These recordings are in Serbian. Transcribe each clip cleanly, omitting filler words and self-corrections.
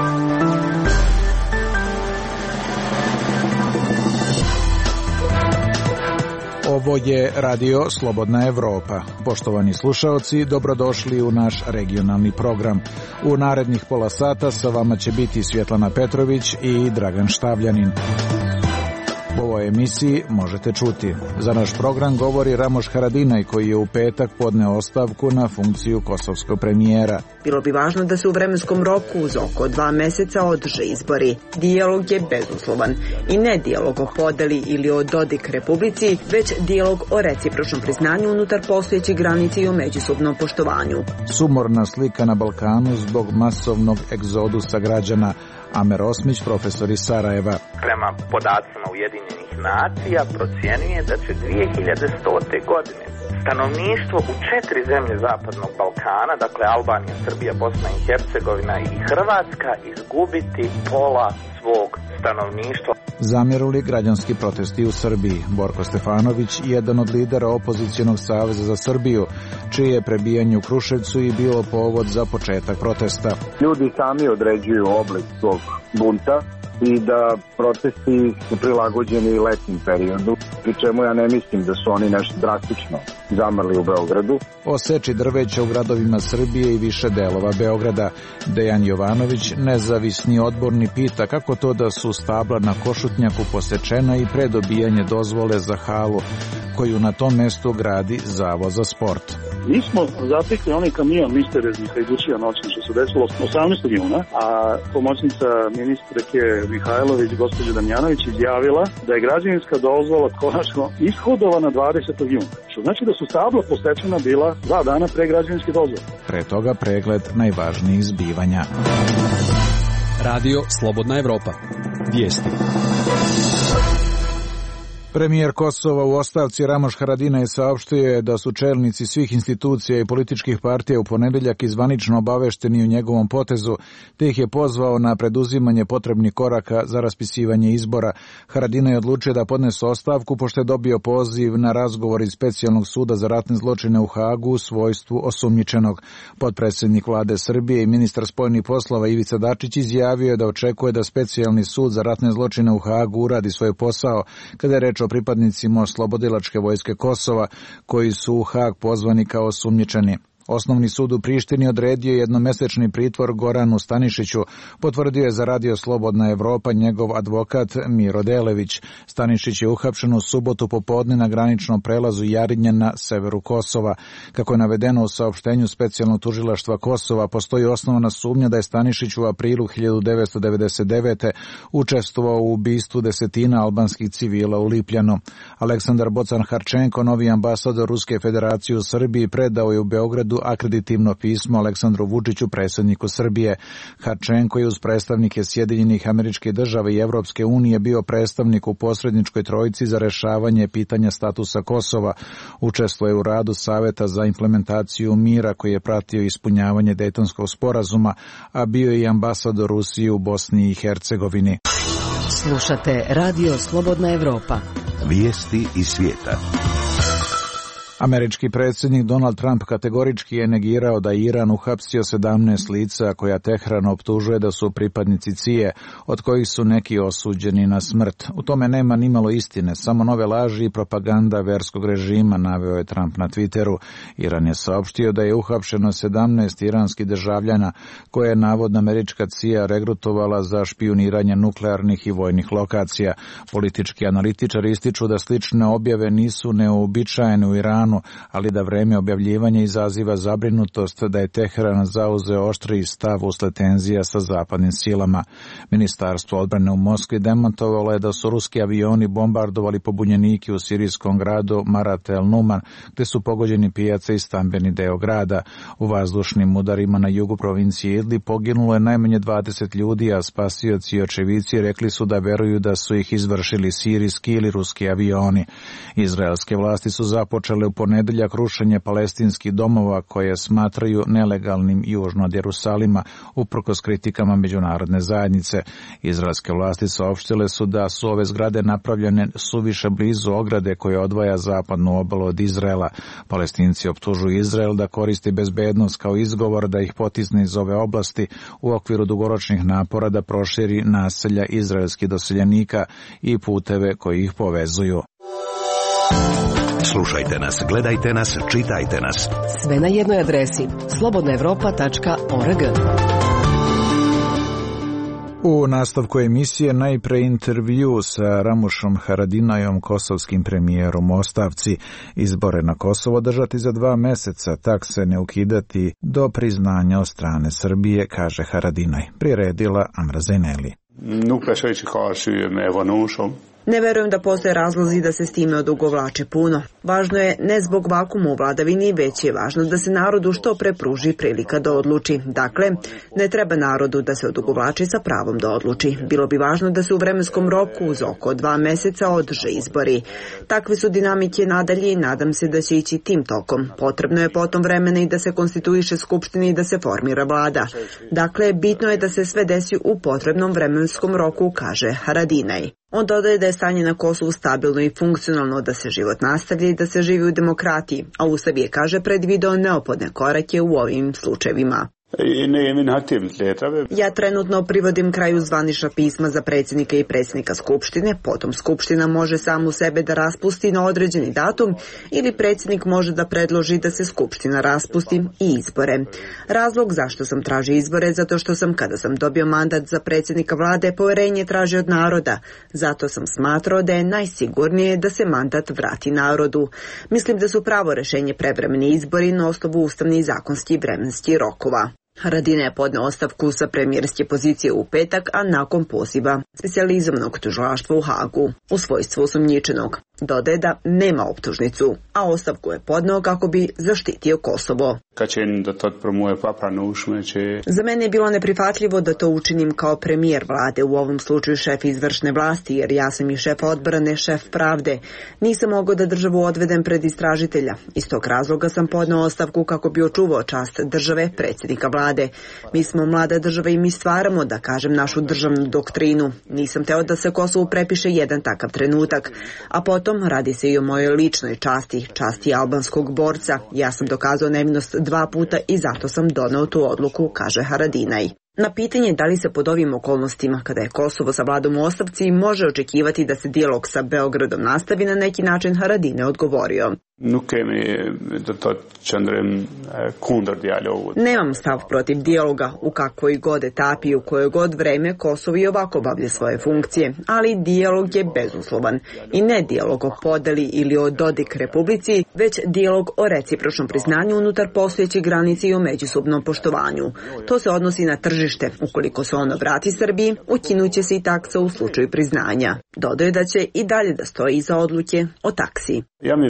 Ovo je Radio Slobodna Evropa. Poštovani slušaoci, dobrodošli u naš regionalni program. U narednih pola sata sa vama će biti Svjetlana Petrović i Dragan Štavljanin. U ovoj emisiji možete čuti. Za naš program govori Ramoš Haradinaj, koji je u petak podneo ostavku na funkciju kosovskog premijera. Bilo bi važno da se u vremenskom roku uz oko 2 meseca održe izbori. Dijalog je bezuslovan i ne dijalog o podeli ili o Dodik republici, već dijalog o recipročnom priznanju unutar postojećih granica i o međusobnom poštovanju. Sumorna slika na Balkanu zbog masovnog egzodusa građana. Amer Osmić, profesor iz Sarajeva. Prema podacima Ujedinjenih nacija procjenjuje da će 2100. godine stanovništvo u 4 zemlje Zapadnog Balkana, dakle Albanija, Srbija, Bosna i Hercegovina i Hrvatska, izgubiti pola svog stanovništva. Zamjeruli građanski protesti u Srbiji. Borko Stefanović, jedan od lidera opozicionog saveza za Srbiju, čije je prebijanje u Kruševcu i bilo povod za početak protesta. Ljudi sami određuju oblik svog bunta i da protesti su prilagođeni letnim periodu, pri čemu ja ne mislim da su oni nešto drastično zamrli u Beogradu. O seči drveća u gradovima Srbije i više delova Beograda. Dejan Jovanović, nezavisni odborni, pita kako to da su stabla na Košutnjaku posečena i pre dobijanje dozvole za halu, koju na tom mestu gradi Zavod za sport. Mi smo zatekli onaj kamion mistereznih hajdučija noćni što se desilo 18. juna, a pomoćnica ministreke Mihajlović, gospođa Damjanović, izjavila da je građevinska dozvola konačno ishodovana 20. juna. Što znači da su stabla posečena bila 2 dana pre građevinske dozvole. Pre toga pregled najvažnijih zbivanja. Radio Slobodna Evropa. Vijesti. Premijer Kosova u ostavci Ramoš Haradinaj saopštio je da su čelnici svih institucija i političkih partija u ponedeljak zvanično obavešteni o njegovom potezu, te ih je pozvao na preduzimanje potrebnih koraka za raspisivanje izbora. Haradinaj je odlučio da podnese ostavku pošto je dobio poziv na razgovor iz Specijalnog suda za ratne zločine u Hagu u svojstvu osumnjičenog. Potpredsjednik vlade Srbije i ministar spoljnih poslova Ivica Dačić izjavio je da očekuje da Specijalni sud za ratne zločine u Hagu uradi svoj posao kada je reč o pripadnicima Oslobodilačke vojske Kosova koji su u Hag pozvani kao osumnjičeni. Osnovni sud u Prištini odredio jednomesečni pritvor Goranu Stanišiću, potvrdio je za Radio Slobodna Evropa njegov advokat Miro Delević. Stanišić je uhapšen u subotu popodne na graničnom prelazu Jarinje na severu Kosova. Kako je navedeno u saopštenju Specijalnog tužilaštva Kosova, postoji osnovana sumnja da je Stanišić u aprilu 1999. učestvovao u ubistvu desetina albanskih civila u Lipljanu. Aleksandar Bocan-Harčenko, novi ambasador Ruske federacije u Srbiji, predao je u Beogradu akreditivno pismo Aleksandru Vučiću, predsjedniku Srbije. Harčenko je uz predstavnike Sjedinjenih Američkih Država i Evropske unije bio predstavnik u posredničkoj trojici za rešavanje pitanja statusa Kosova. Učestvuje u radu Saveta za implementaciju mira koji je pratio ispunjavanje Dejtonskog sporazuma, a bio je i ambasador Rusije u Bosni i Hercegovini. Slušate Radio Slobodna Evropa. Vijesti iz svijeta. Američki predsjednik Donald Trump kategorički je negirao da je Iran uhapsio 17 lica koja Tehran optužuje da su pripadnici CIA, od kojih su neki osuđeni na smrt. U tome nema nimalo istine, samo nove laži i propaganda verskog režima, naveo je Trump na Twitteru. Iran je saopštio da je uhapšeno 17 iranskih državljana koje je navodno američka CIA regrutovala za špijuniranje nuklearnih i vojnih lokacija. Politički analitičari ističu da slične objave nisu neuobičajene u Iranu, ali da vreme objavljivanja izaziva zabrinutost da je Teheran zauzeo oštriji stav usled tenzija sa zapadnim silama. Ministarstvo odbrane u Moskvi demantovalo je da su ruski avioni bombardovali pobunjenike u sirijskom gradu Marat el Numan, gde su pogođeni pijace i stambeni deo grada. U vazdušnim udarima na jugu provincije Idlib poginulo je najmanje 20 ljudi, a spasioci i očevici rekli su da veruju da su ih izvršili sirijski ili ruski avioni. Izraelske vlasti su započele u ponedeljak rušenje palestinskih domova koje smatraju nelegalnim južno od Jerusalima, uprkos kritikama međunarodne zajednice. Izraelske vlasti saopštile su da su ove zgrade napravljene suviše blizu ograde koje odvaja zapadnu obalu od Izraela. Palestinci optužuju Izrael da koristi bezbednost kao izgovor da ih potisne iz ove oblasti u okviru dugoročnih napora da proširi naselja izraelskih doseljenika i puteve koji ih povezuju. Slušajte nas, gledajte nas, čitajte nas. Sve na jednoj adresi slobodnaevropa.org. U nastavku emisije najpre intervju sa Ramušom Haradinajom, kosovskim premijerom u ostavci. Izbore na Kosovo držati za 2 meseca, tak se ne ukidati do priznanja od strane Srbije, kaže Haradinaj. Priredila Amra Zeneli. Ne verujem da postoje razlozi da se s time odugovlače puno. Važno je ne zbog vakuma u vladavini, već je važno da se narodu što pre pruži prilika da odluči. Dakle, ne treba narodu da se odugovlači sa pravom da odluči. Bilo bi važno da se u vremenskom roku uz oko 2 meseca održe izbori. Takve su dinamike nadalje i nadam se da će ići tim tokom. Potrebno je potom vremena i da se konstituiše skupština i da se formira vlada. Dakle, bitno je da se sve desi u potrebnom vremenskom roku, kaže Haradinaj. On dodaje da je stanje na Kosovu stabilno i funkcionalno, da se život nastavlja i da se živi u demokratiji, a Ustav je, kaže, predvideo neophodne korake u ovim slučajevima. Ja trenutno privodim kraju zvanična pisma za predsjednika i predsjednika Skupštine, potom Skupština može samu sebe da raspusti na određeni datum ili predsjednik može da predloži da se Skupština raspusti i izbore. Razlog zašto sam tražio izbore zato što sam, kada sam dobio mandat za predsjednika vlade, poverenje tražio od naroda. Zato sam smatrao da je najsigurnije da se mandat vrati narodu. Mislim da su pravo rešenje prevremeni izbori na osnovu ustavnih i zakonskih vremenskih rokova. Haradinaj je podneo ostavku sa premijerske pozicije u petak, a nakon poziva specijalizovanog tužilaštva u Hagu u svojstvu osumnjičenog. Dodaje da nema optužnicu, a ostavku je podneo kako bi zaštitio Kosovo. Za mene je bilo neprihvatljivo da to učinim kao premijer vlade, u ovom slučaju šef izvršne vlasti, jer ja sam i šef odbrane, šef pravde. Nisam mogao da državu odvedem pred istražitelja. Iz tog razloga sam podneo ostavku kako bi očuvao čast države, predsjednika vlade. Mi smo mlada država i mi stvaramo, da kažem, našu državnu doktrinu. Nisam teo da se Kosovu prepiše jedan takav trenutak, a potom radi se i o mojoj ličnoj časti, časti albanskog borca. Ja sam dokazao nevinost 2 puta i zato sam doneo tu odluku, kaže Haradinaj. Na pitanje da li se pod ovim okolnostima, kada je Kosovo sa vladom u ostavci, može očekivati da se dijalog sa Beogradom nastavi, na neki način Haradinaj odgovorio. Nemam stav protiv dijaloga u kakvoj god etapi i u kojoj god vreme Kosovo i ovako obavlja svoje funkcije, ali dijalog je bezuslovan i ne dijalog o podeli ili o Dodik republici, već dijalog o recipročnom priznanju unutar postojeće granice i o međusobnom poštovanju. To se odnosi na tržište. Ukoliko se ono vrati Srbiji, ukinuće se i taksa u slučaju priznanja. Dodaje da će i dalje da stoji iza odluke o taksi.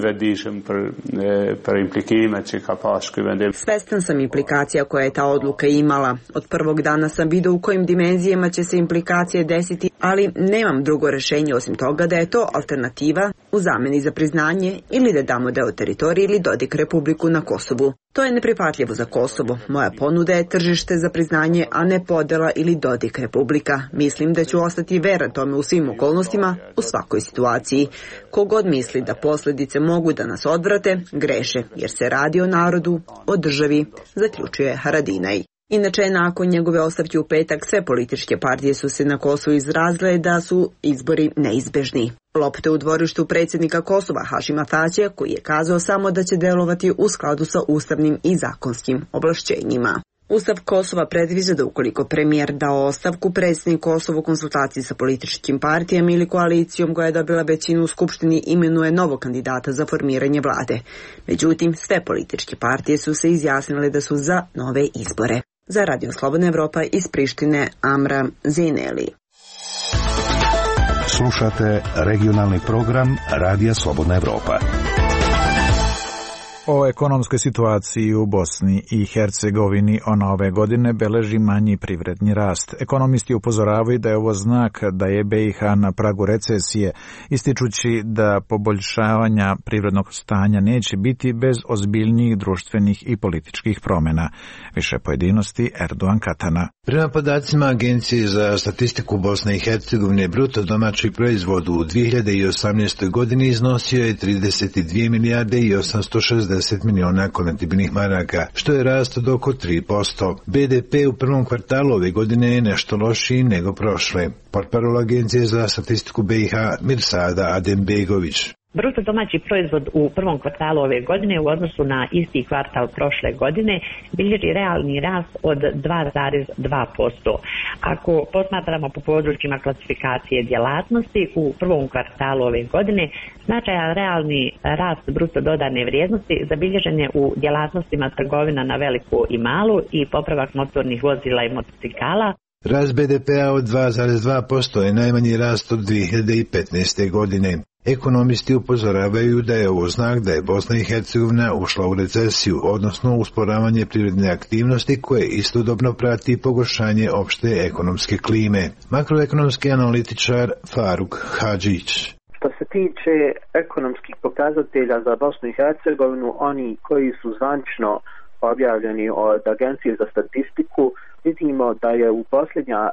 Svestan sam implikacija koje je ta odluka imala. Od prvog dana sam vidio u kojim dimenzijama će se implikacije desiti, ali nemam drugo rešenje osim toga da je to alternativa u zameni za priznanje ili da damo deo teritorije ili Dodik republiku na Kosovu. To je neprihvatljivo za Kosovo. Moja ponuda je tržište za priznanje, a ne podela ili Dodik republika. Mislim da ću ostati veran tome u svim okolnostima, u svakoj situaciji. Kogod misli da posljedice mogu da nas odvrate, greše, jer se radi o narodu, o državi, zaključuje Haradinaj. Inače, nakon njegove ostavke u petak, sve političke partije su se na Kosovu izrazile da su izbori neizbežni. Lopte u dvorištu predsjednika Kosova Hašima Tačija, koji je kazao samo da će delovati u skladu sa ustavnim i zakonskim ovlašćenjima. Ustav Kosova predviđa da ukoliko premijer dao ostavku, predsjednik Kosova u konsultaciji sa političkim partijama ili koalicijom koja je dobila većinu u Skupštini imenuje novog kandidata za formiranje vlade. Međutim, sve političke partije su se izjasnile da su za nove izbore. Za Radio Slobodna Evropa iz Prištine, Amra Zeneli. Slušate regionalni program Radija Slobodna Evropa. O ekonomskoj situaciji u Bosni i Hercegovini ona ove godine beleži manji privredni rast. Ekonomisti upozoravaju da je ovo znak da je BiH na pragu recesije, ističući da poboljšavanja privrednog stanja neće biti bez ozbiljnijih društvenih i političkih promjena. Više pojedinosti Erdogan Katana. Prema podacima Agencije za statistiku Bosne i Hercegovine, bruto domaći proizvod u 2018. godini iznosio je 32 milijarde i 860 miliona konvertibilnih maraka, što je rast od oko 3%. BDP u prvom kvartalu ove godine je nešto lošiji nego prošle. Portparol Agencije za statistiku BiH Mirsada Adembegović. Bruto domaći proizvod u prvom kvartalu ove godine u odnosu na isti kvartal prošle godine bilježi realni rast od 2,2%. Ako posmatramo po područjima klasifikacije djelatnosti, u prvom kvartalu ove godine značajan realni rast bruto dodane vrijednosti zabilježen je u djelatnostima trgovina na veliku i malu i popravak motornih vozila i motocikala. Rast BDP-a od 2,2% je najmanji rast od 2015. godine. Ekonomisti upozoravaju da je ovo znak da je Bosna i Hercegovina ušla u recesiju, odnosno usporavanje privredne aktivnosti koje istodobno prati pogoršanje opšte ekonomske klime. Makroekonomski analitičar Faruk Hadžić. Što se tiče ekonomskih pokazatelja za Bosnu i Hercegovinu, oni koji su zvanično objavljeni od Agencije za statistiku, vidimo da je u posljednja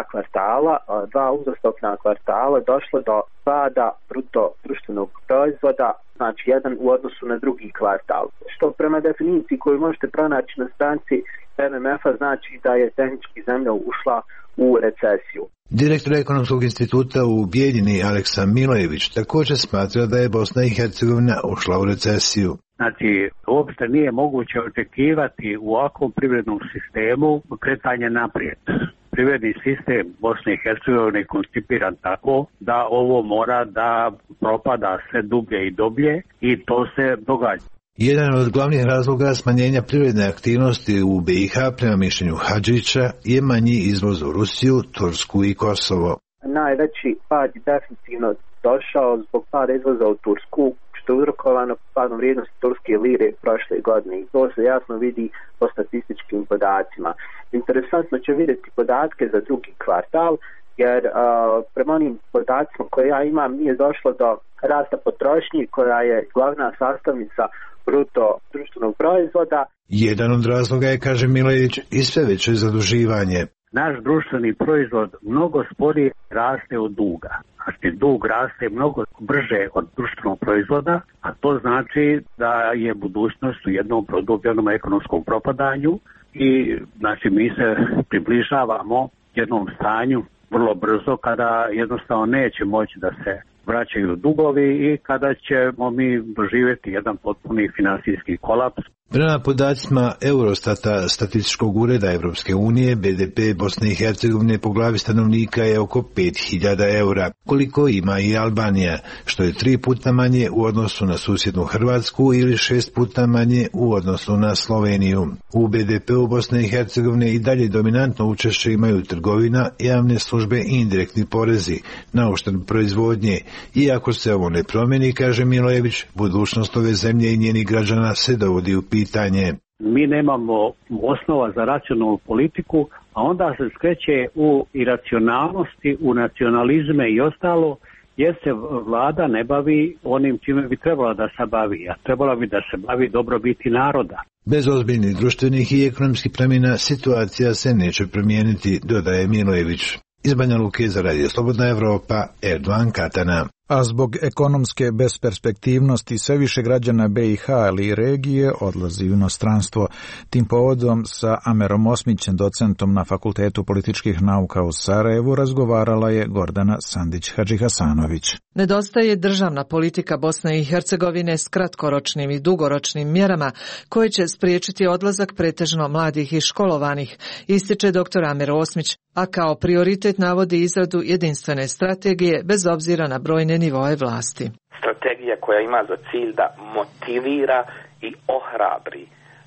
dva uzastopna kvartala došlo do pada bruto društvenog proizvoda, znači jedan u odnosu na drugi kvartal. Što prema definiciji koju možete pronaći na stranici MMF-a znači da je tehnički zemlja ušla u recesiju. Direktor Ekonomskog instituta u Bijeljini Aleksa Milojević također smatra da je Bosna i Hercegovina ušla u recesiju. Znači, uopšte nije moguće očekivati u ovakvom privrednom sistemu kretanje naprijed. Privredni sistem Bosne i Hercegovine je koncipiran tako da ovo mora da propada sve dublje i dublje i to se događa. Jedan od glavnih razloga smanjenja privredne aktivnosti u BiH prema mišljenju Hadžića je manji izvoz u Rusiju, Tursku i Kosovo. Najveći pad je definitivno došao zbog pada izvoza u Tursku, što je uzrokovano padom vrijednosti turske lire prošle godine i to se jasno vidi po statističkim podacima. Interesantno će vidjeti podatke za drugi kvartal, jer prema onim podacima koje ja imam nije došlo do rasta potrošnje koja je glavna sastavnica bruto društvenog proizvoda. Jedan od razloga je, kaže Milojević, i sve veće zaduživanje. Naš društveni proizvod mnogo sporije raste od duga. Znači, dug raste mnogo brže od društvenog proizvoda, a to znači da je budućnost u jednom produbljenom ekonomskom propadanju i znači mi se približavamo jednom stanju vrlo brzo kada jednostavno neće moći da se vraćaju dugovi i kada ćemo mi doživjeti jedan potpuni finansijski kolaps. Prema podacima Eurostata, statističkog ureda Evropske unije, BDP Bosne i Hercegovine po glavi stanovnika je oko 5.000 eura, koliko ima i Albanija, što je 3 puta manje u odnosu na susjednu Hrvatsku ili 6 puta manje u odnosu na Sloveniju. U BDP-u Bosne i Hercegovine i dalje dominantno učešće imaju trgovina, javne službe i indirektni porezi na uštrb proizvodnje. Iako se ovo ne promijeni, kaže Milojević, budućnost ove zemlje i njenih građana se dovodi u pitanje. Mi nemamo osnova za racionalnu politiku, a onda se skreće u iracionalnosti, u nacionalizme i ostalo, jer se vlada ne bavi onim čime bi trebala da se bavi, a trebala bi da se bavi dobrobiti naroda. Bez ozbiljnih društvenih i ekonomskih promjena situacija se neće promijeniti, dodaje Milojević. Iz Banja Luke za Radio Slobodna Evropa, Erdogan Katana. A zbog ekonomske besperspektivnosti sve više građana BiH ili regije odlazi u inostranstvo. Tim povodom sa Amerom Osmićem, docentom na Fakultetu političkih nauka u Sarajevu, razgovarala je Gordana Sandić-Hadžihasanović. Nedostaje državna politika Bosne i Hercegovine s kratkoročnim i dugoročnim mjerama koje će spriječiti odlazak pretežno mladih i školovanih, ističe dr. Amer Osmić, a kao prioritet navodi izradu jedinstvene strategije bez obzira na brojne nivoe vlasti. Strategija koja ima za cilj da motivira i ohrabri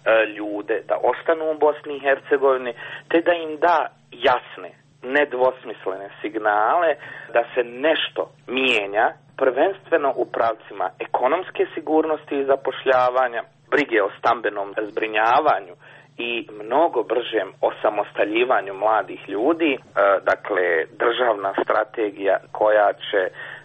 ljude da ostanu u Bosni i Hercegovini, te da im da jasne, nedvosmislene signale da se nešto mijenja, prvenstveno u pravcima ekonomske sigurnosti i zapošljavanja, brige o stambenom zbrinjavanju i mnogo bržem osamostaljivanju mladih ljudi, dakle državna strategija koja će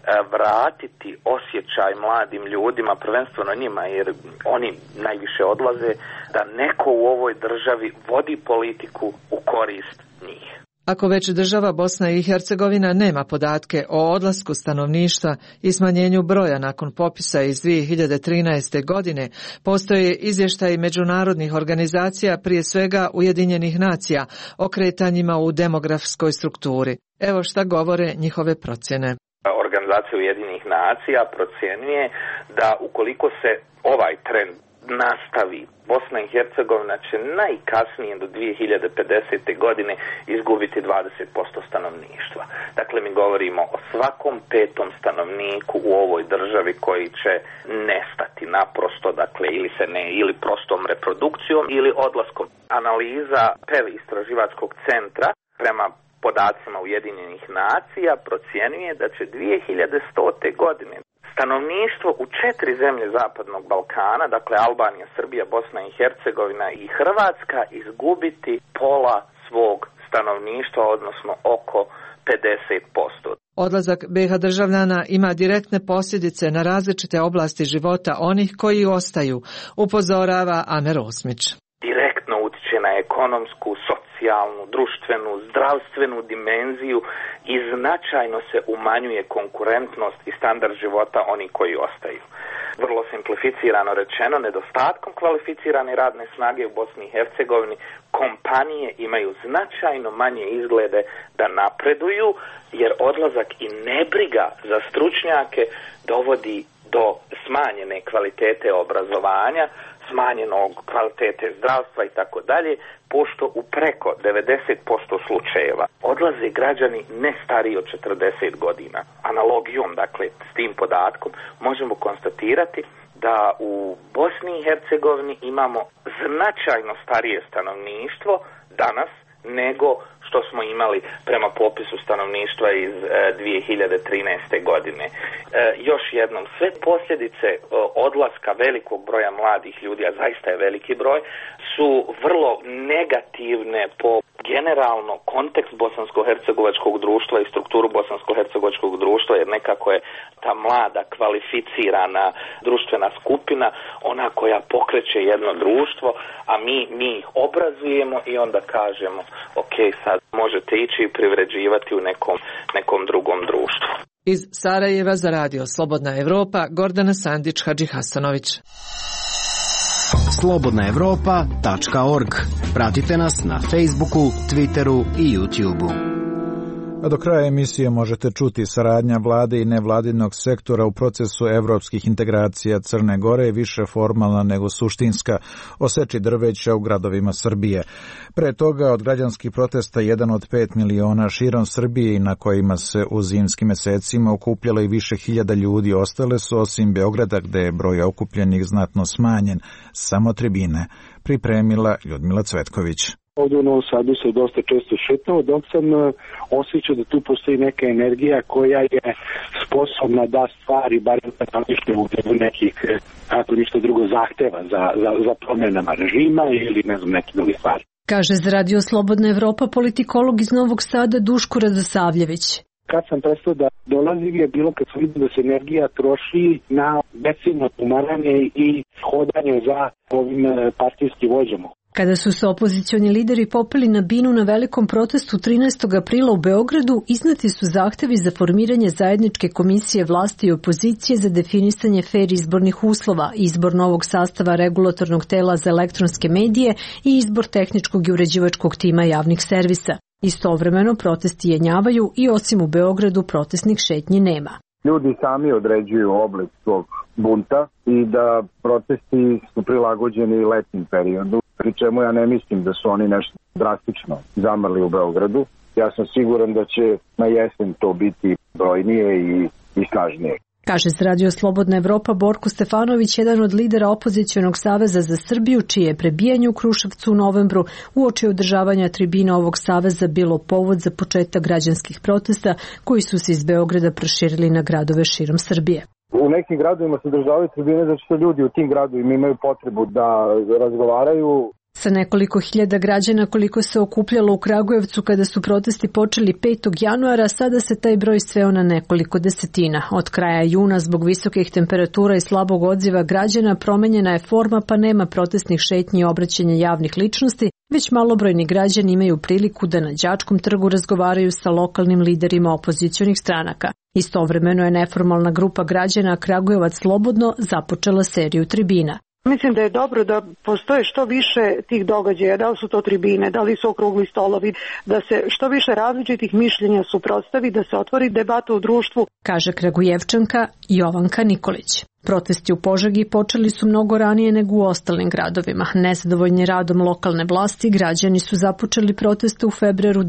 vratiti osjećaj mladim ljudima, prvenstveno njima, jer oni najviše odlaze, da neko u ovoj državi vodi politiku u korist njih. Ako već država Bosna i Hercegovina nema podatke o odlasku stanovništva i smanjenju broja nakon popisa iz 2013. godine, postoje izvještaji međunarodnih organizacija, prije svega Ujedinjenih nacija, o kretanjima u demografskoj strukturi. Evo šta govore njihove procjene. Organizacija Ujedinjenih nacija procjenjuje da ukoliko se ovaj trend nastavi, Bosna i Hercegovina će najkasnije do 2050. godine izgubiti 20% stanovništva. Dakle, mi govorimo o svakom petom stanovniku u ovoj državi koji će nestati naprosto, dakle, ili prostom reprodukcijom ili odlaskom. Analiza PEV istraživačkog centra prema podacima Ujedinjenih nacija procjenjuje da će 2100. godine stanovništvo u 4 zemlje Zapadnog Balkana, dakle Albanija, Srbija, Bosna i Hercegovina i Hrvatska, izgubiti pola svog stanovništva, odnosno oko 50%. Odlazak BiH državljana ima direktne posljedice na različite oblasti života onih koji ostaju, upozorava Amer Osmić. Direktno utiče na ekonomsku, socijalnu, društvenu, zdravstvenu dimenziju i značajno se umanjuje konkurentnost i standard života onih koji ostaju. Vrlo simplificirano rečeno, nedostatkom kvalificirane radne snage u Bosni i Hercegovini kompanije imaju značajno manje izglede da napreduju, jer odlazak i nebriga za stručnjake dovodi do smanjene kvalitete obrazovanja, smanjenog kvalitete zdravstva i tako dalje, pošto u preko 90% slučajeva odlaze građani ne stariji od 40 godina. Analogijom, dakle, s tim podatkom možemo konstatirati da u Bosni i Hercegovini imamo značajno starije stanovništvo danas nego što smo imali prema popisu stanovništva iz 2013. godine. Još jednom, sve posljedice odlaska velikog broja mladih ljudi, a zaista je veliki broj, su vrlo negativne po generalno kontekst bosansko-hercegovačkog društva i strukturu bosansko-hercegovačkog društva, jer nekako je ta mlada, kvalificirana društvena skupina ona koja pokreće jedno društvo, a mi ih obrazujemo i onda kažemo ok, sad možete ići i privređivati u nekom drugom društvu. Iz Sarajeva za radio Slobodna Evropa, Gordana Sandić, Hadži Hasanović. slobodnaevropa.org. Pratite nas na Facebooku, Twitteru i YouTubeu. A do kraja emisije možete čuti saradnja vlade i nevladinog sektora u procesu evropskih integracija Crne Gore je više formalna nego suštinska, o seči drveća u gradovima Srbije. Pre toga od građanskih protesta jedan od 5 miliona širom Srbije i na kojima se u zimskim mesecima okupljalo i više hiljada ljudi ostale su osim Beograda gde je broj okupljenih znatno smanjen, samo tribine, pripremila Ljudmila Cvetković. Ovdje u Novom Sadu se dosta često šetao, dok sam osjećao da tu postoji neka energija koja je sposobna da stvari, barem na u nekih, ako ništa drugo, zahteva za promjenama režima ili ne znam, neke druge stvari. Kaže za radio Slobodna Evropa politikolog iz Novog Sada Duško Radosavljević. Kad sam prestao da dolazim je bilo kad sam vidio da se energija troši na decidno umaranje i hodanje za ovim partijskim vođama. Kada su se opozicioni lideri popeli na binu na velikom protestu 13. aprila u Beogradu, izneti su zahtevi za formiranje zajedničke komisije vlasti i opozicije za definisanje fer izbornih uslova, izbor novog sastava regulatornog tela za elektronske medije i izbor tehničkog i uređivačkog tima javnih servisa. Istovremeno protesti jenjavaju i osim u Beogradu protestnih šetnji nema. Ljudi sami određuju oblik svog bunta i da protesti su prilagođeni letnjem periodu, pri čemu ja ne mislim da su oni nešto drastično zamrli u Beogradu. Ja sam siguran da će na jesen to biti brojnije i snažnije. Kaže za radio Slobodna Evropa Borko Stefanović, jedan od lidera opozicionog saveza za Srbiju, čije je prebijanje u Kruševcu u novembru uoči održavanja tribina ovog saveza bilo povod za početak građanskih protesta koji su se iz Beograda proširili na gradove širom Srbije. U nekim gradovima se održavaju tribine zato što ljudi u tim gradovima imaju potrebu da razgovaraju. Sa nekoliko hiljada građana koliko se okupljalo u Kragujevcu kada su protesti počeli 5. januara, sada se taj broj sveo na nekoliko desetina. Od kraja juna zbog visokih temperatura i slabog odziva građana promenjena je forma, pa nema protestnih šetnji i obraćanja javnih ličnosti, već malobrojni građani imaju priliku da na Đačkom trgu razgovaraju sa lokalnim liderima opozicionih stranaka. Istovremeno je neformalna grupa građana Kragujevac slobodno započela seriju tribina. Mislim da je dobro da postoje što više tih događaja, da li su to tribine, da li su okrugli stolovi, da se što više različitih mišljenja suprotstavi, da se otvori debata u društvu, kaže Kragujevčanka Jovanka Nikolić. Protesti u Požegi počeli su mnogo ranije nego u ostalim gradovima. Nezadovoljni radom lokalne vlasti, građani su započeli proteste u februaru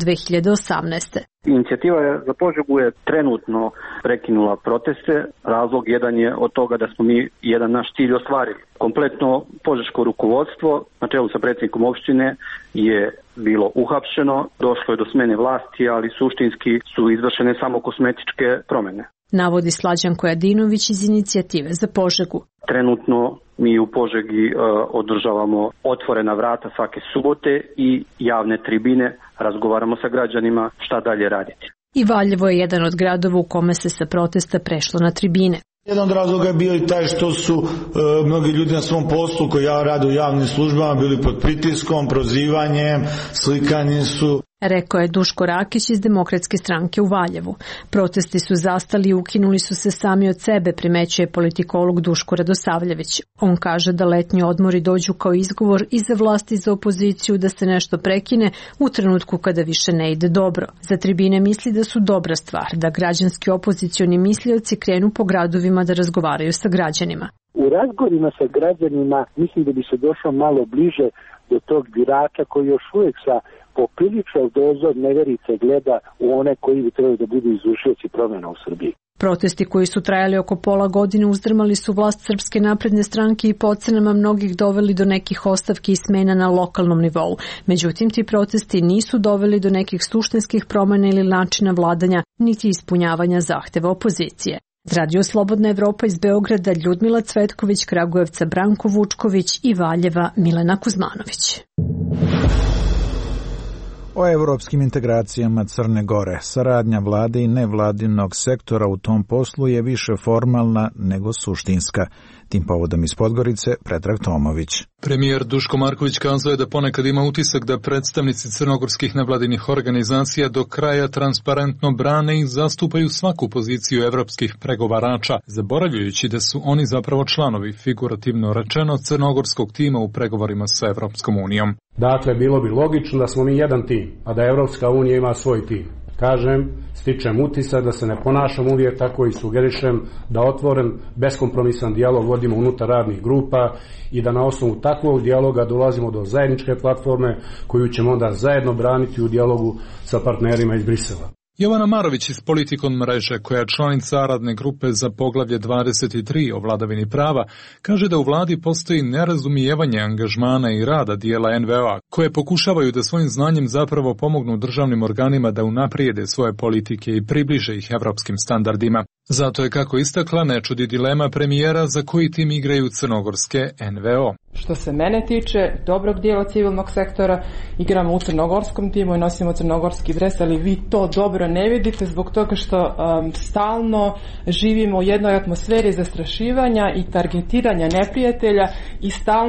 2018. Inicijativa za Požegu je trenutno prekinula proteste. Razlog jedan je od toga da smo mi jedan naš cilj ostvarili. Kompletno požeško rukovodstvo na čelu sa predsjednikom opštine je bilo uhapšeno, došlo je do smene vlasti, ali suštinski su izvršene samo kozmetičke promjene. Navodi Slađanko Jadinović iz Inicijative za Požegu. Trenutno mi u Požegi održavamo otvorena vrata svake subote i javne tribine, razgovaramo sa građanima šta dalje raditi. I Valjevo je jedan od gradova u kome se sa protesta prešlo na tribine. Jedan od razloga je bio i taj što su mnogi ljudi na svom poslu koji rade u javnim službama bili pod pritiskom, prozivanjem, slikanjem su. Rekao je Duško Rakić iz Demokratske stranke u Valjevu. Protesti su zastali i ukinuli su se sami od sebe, primećuje politikolog Duško Radosavljević. On kaže da letnji odmori dođu kao izgovor i za vlast i za opoziciju da se nešto prekine u trenutku kada više ne ide dobro. Za tribine misli da su dobra stvar, da građanski opozicioni mislioci krenu po gradovima da razgovaraju sa građanima. U razgovorima sa građanima mislim da bi se došlo malo bliže do tog birača koji još uvijek sa poprilično dozor neverice gleda u one koji bi trebali da budu izvršioci promjena u Srbiji. Protesti koji su trajali oko pola godine uzdrmali su vlast Srpske napredne stranke i po ocenama mnogih doveli do nekih ostavki i smena na lokalnom nivou. Međutim, ti protesti nisu doveli do nekih suštinskih promjena ili načina vladanja, niti ispunjavanja zahteva opozicije. Radio Slobodna Evropa iz Beograda Ljudmila Cvetković, Kragujevca Branko Vučković i Valjeva Milena Kuzmanović. O evropskim integracijama Crne Gore. Saradnja vlade i nevladinog sektora u tom poslu je više formalna nego suštinska. Tim povodom iz Podgorice, Predrag Tomović. Premijer Duško Marković kazao je da ponekad ima utisak da predstavnici crnogorskih nevladinih organizacija do kraja transparentno brane i zastupaju svaku poziciju evropskih pregovarača, zaboravljajući da su oni zapravo članovi, figurativno rečeno, crnogorskog tima u pregovorima sa Evropskom unijom. Dakle, bilo bi logično da smo mi jedan tim, a da Evropska unija ima svoj tim. Kažem, stičem utisak da se ne ponašam uvijek tako i sugerišem da otvoren, beskompromisan dijalog vodimo unutar radnih grupa i da na osnovu takvog dijaloga dolazimo do zajedničke platforme koju ćemo onda zajedno braniti u dijalogu sa partnerima iz Brisela. Jovana Marović iz Politikon mreže, koja je članica radne grupe za poglavlje 23 o vladavini prava, kaže da u vladi postoji nerazumijevanje angažmana i rada dijela NVO-a, koje pokušavaju da svojim znanjem zapravo pomognu državnim organima da unaprijede svoje politike i približe ih evropskim standardima. Zato je, kako istakla, ne čudi dilema premijera za koji tim igraju crnogorske NVO. Što se mene tiče, dobrog dijela civilnog sektora igramo u crnogorskom timu i nosimo crnogorski dres, ali vi to dobro ne vidite zbog toga što stalno živimo u jednoj atmosferi zastrašivanja i targetiranja neprijatelja i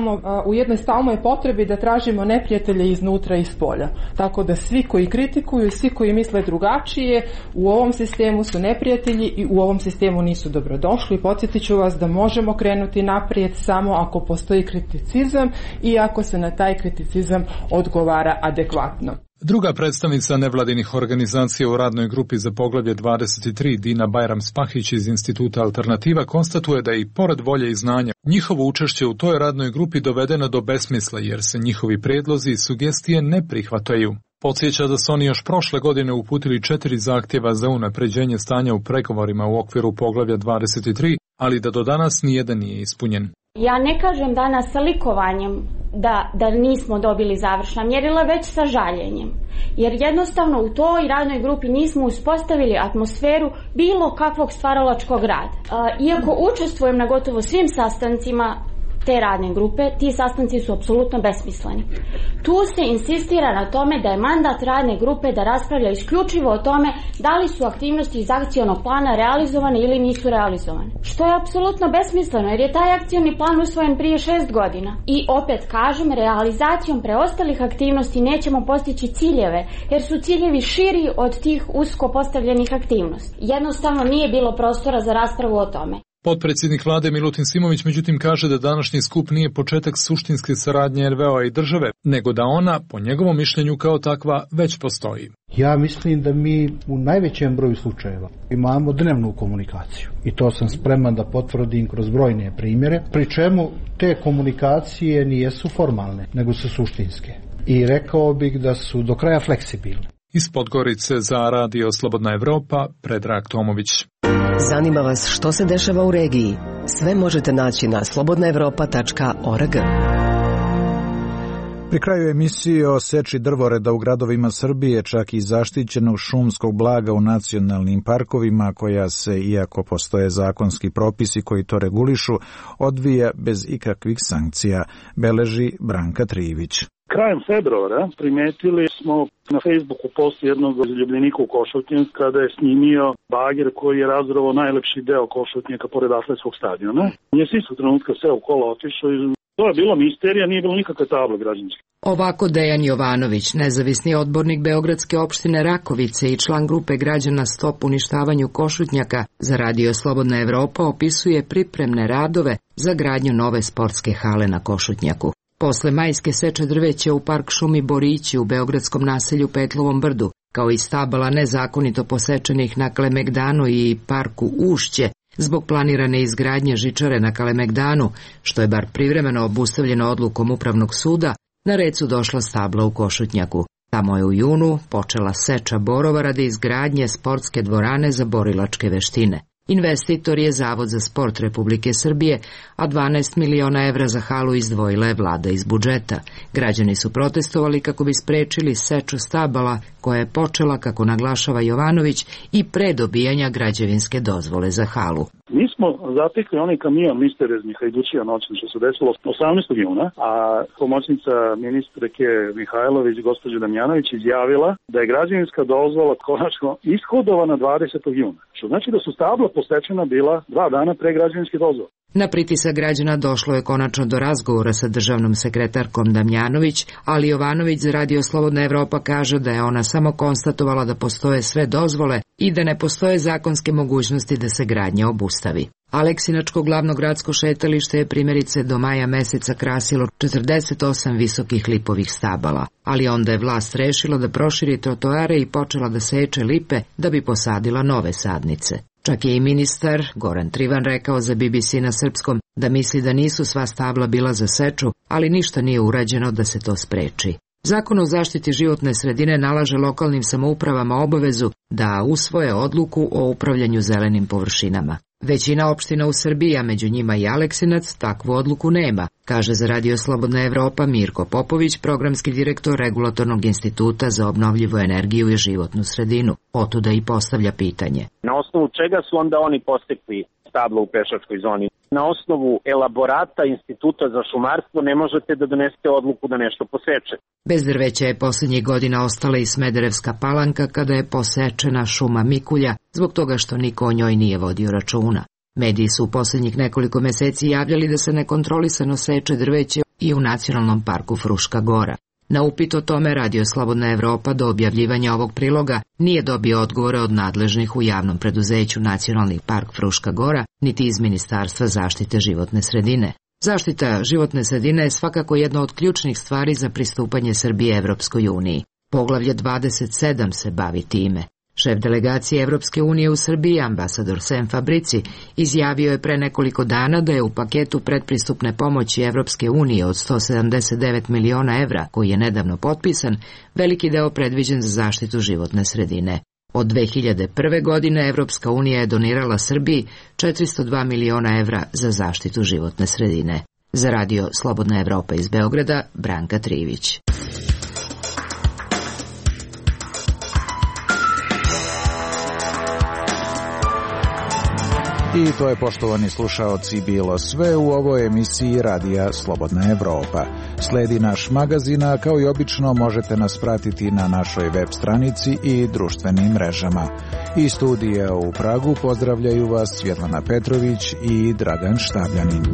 u jednoj stalnoj potrebi da tražimo neprijatelje iznutra i iz polja. Tako da svi koji kritikuju, svi koji misle drugačije u ovom sistemu su neprijatelji i u ovom sistemu nisu dobrodošli. Podsjetit ću vas da možemo krenuti naprijed samo ako postoji kriticizam i ako se na taj kriticizam odgovara adekvatno. Druga predstavnica nevladinih organizacija u radnoj grupi za poglavlje 23, Dina Bajram-Spahić iz Instituta Alternativa, konstatuje da je i pored volje i znanja njihovo učešće u toj radnoj grupi dovedeno do besmisla jer se njihovi prijedlozi i sugestije ne prihvataju. Podsjeća da su oni još prošle godine uputili 4 zahtjeva za unapređenje stanja u pregovorima u okviru poglavlja 23, ali da do danas nijedan nije ispunjen. Ja ne kažem danas sa likovanjem da nismo dobili završna mjerila, već sa žaljenjem. Jer jednostavno u toj radnoj grupi nismo uspostavili atmosferu bilo kakvog stvaralačkog rada. Iako učestvujem na gotovo svim sastancima te radne grupe, ti sastanci su apsolutno besmisleni. Tu se insistira na tome da je mandat radne grupe da raspravlja isključivo o tome da li su aktivnosti iz akcionog plana realizovane ili nisu realizovane. Što je apsolutno besmisleno, jer je taj akcioni plan usvojen prije 6 godina. I opet kažem, realizacijom preostalih aktivnosti nećemo postići ciljeve, jer su ciljevi širi od tih usko postavljenih aktivnosti. Jednostavno nije bilo prostora za raspravu o tome. Potpredsjednik vlade Milutin Simović međutim kaže da današnji skup nije početak suštinske saradnje NVO-a i države, nego da ona, po njegovom mišljenju kao takva, već postoji. Ja mislim da mi u najvećem broju slučajeva imamo dnevnu komunikaciju i to sam spreman da potvrdim kroz brojne primjere, pri čemu te komunikacije nijesu formalne, nego su suštinske. I rekao bih da su do kraja fleksibilne. Iz Podgorice za Radio Slobodna Evropa, Predrag Tomović. Zanima vas što se dešava u regiji? Sve možete naći na slobodnaevropa.org. Pri kraju emisije o seči drvoreda u gradovima Srbije, čak i zaštićenog šumskog blaga u nacionalnim parkovima, koja se, iako postoje zakonski propisi koji to regulišu, odvija bez ikakvih sankcija, beleži Branka Trivić. Krajem februara primetili smo na Facebooku post jednog ljubljenika u Košutnjak kada je snimio bager koji je razrovao najlepši deo Košutnjaka pored atletskog stadiona. Nije se istog trenutka sve u kola otišao i to je bilo misterija, nije bilo nikakve table građanske. Ovako Dejan Jovanović, nezavisni odbornik Beogradske opštine Rakovice i član grupe građana Stop uništavanju Košutnjaka za Radio Slobodna Evropa, opisuje pripremne radove za gradnju nove sportske hale na Košutnjaku. Posle majske seče drveća u park šumi Borići u beogradskom naselju Petlovom brdu, kao i stabala nezakonito posečenih na Kalemegdanu i parku Ušće, zbog planirane izgradnje žičare na Kalemegdanu, što je bar privremeno obustavljeno odlukom Upravnog suda, na red su došla stabla u Košutnjaku. Tamo je u junu počela seča borova radi izgradnje sportske dvorane za borilačke veštine. Investitor je Zavod za sport Republike Srbije, a 12 miliona evra za halu izdvojila je vlada iz budžeta. Građani su protestovali kako bi sprečili seču stabala, koja je počela, kako naglašava Jovanović, i pre dobijanja građevinske dozvole za halu. Mi smo zatekli onaj kamion mistereznih hajdučija noćni što se desilo 18. juna, a pomoćnica ministreke Mihajlović, gospođa Damjanović, izjavila da je građevinska dozvola konačno ishodovana 20. juna. Što znači da su stabla posečena bila 2 dana pre građevinske dozvole. Na pritisak građana došlo je konačno do razgovora sa državnom sekretarkom Damjanović, ali Jovanović za Radio Slobodna Evropa kaže da je ona samo konstatovala da postoje sve dozvole i da ne postoje zakonske mogućnosti da se gradnja obustavi. Aleksinačko glavno gradsko šetalište je primjerice do maja meseca krasilo 48 visokih lipovih stabala, ali onda je vlast rešila da proširi trotoare i počela da seče lipe da bi posadila nove sadnice. Čak je i ministar Goran Trivan rekao za BBC na srpskom da misli da nisu sva stabla bila za seču, ali ništa nije urađeno da se to spreči. Zakon o zaštiti životne sredine nalaže lokalnim samoupravama obavezu da usvoje odluku o upravljanju zelenim površinama. Većina opština u Srbiji, a među njima i Aleksinac, takvu odluku nema, kaže za Radio Slobodna Evropa Mirko Popović, programski direktor Regulatornog instituta za obnovljivu energiju i životnu sredinu. Otuda i postavlja pitanje. Na osnovu čega su onda oni postekli stabla u pešačkoj zoni? Na osnovu elaborata Instituta za šumarstvo ne možete da donesete odluku da nešto poseče. Bez drveća je posljednjih godina ostala i Smederevska Palanka kada je posečena šuma Mikulja, zbog toga što niko o njoj nije vodio računa. Mediji su u posljednjih nekoliko meseci javljali da se nekontrolisano seče drveće i u Nacionalnom parku Fruška Gora. Na upit o tome Radio Slobodna Evropa do objavljivanja ovog priloga nije dobio odgovore od nadležnih u javnom preduzeću Nacionalni park Fruška Gora, niti iz Ministarstva zaštite životne sredine. Zaštita životne sredine je svakako jedna od ključnih stvari za pristupanje Srbije Evropskoj uniji. Poglavlje 27 se bavi time. Šef delegacije Evropske unije u Srbiji, ambasador Sem Fabrici, izjavio je pre nekoliko dana da je u paketu predpristupne pomoći Evropske unije od 179 miliona evra, koji je nedavno potpisan, veliki deo predviđen za zaštitu životne sredine. Od 2001. godine Evropska unija je donirala Srbiji 402 miliona evra za zaštitu životne sredine. Za radio Slobodna Evropa iz Beograda, Branka Trivić. I to je, poštovani slušaoci, bilo sve u ovoj emisiji Radija Slobodna Evropa. Sledi naš magazin, a kao i obično možete nas pratiti na našoj web stranici i društvenim mrežama. Iz studija u Pragu pozdravljaju vas Svjetlana Petrović i Dragan Štabljanin.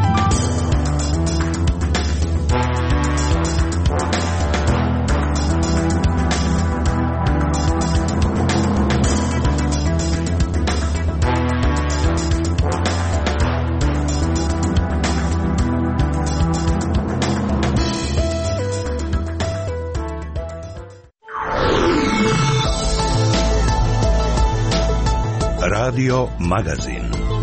Radio magazin.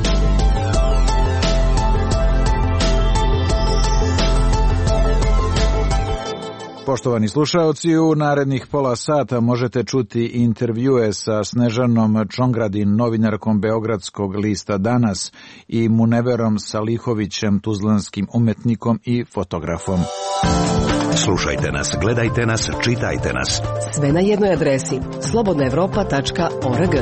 Poštovani slušaoci, u narednih pola sata možete čuti intervjue sa Snežanom Čongradin, novinarkom Beogradskog lista Danas, i Muneverom Salihovićem, tuzlanskim umetnikom i fotografom. Slušajte nas, gledajte nas, čitajte nas. Sve na jednoj adresi slobodnaevropa.org.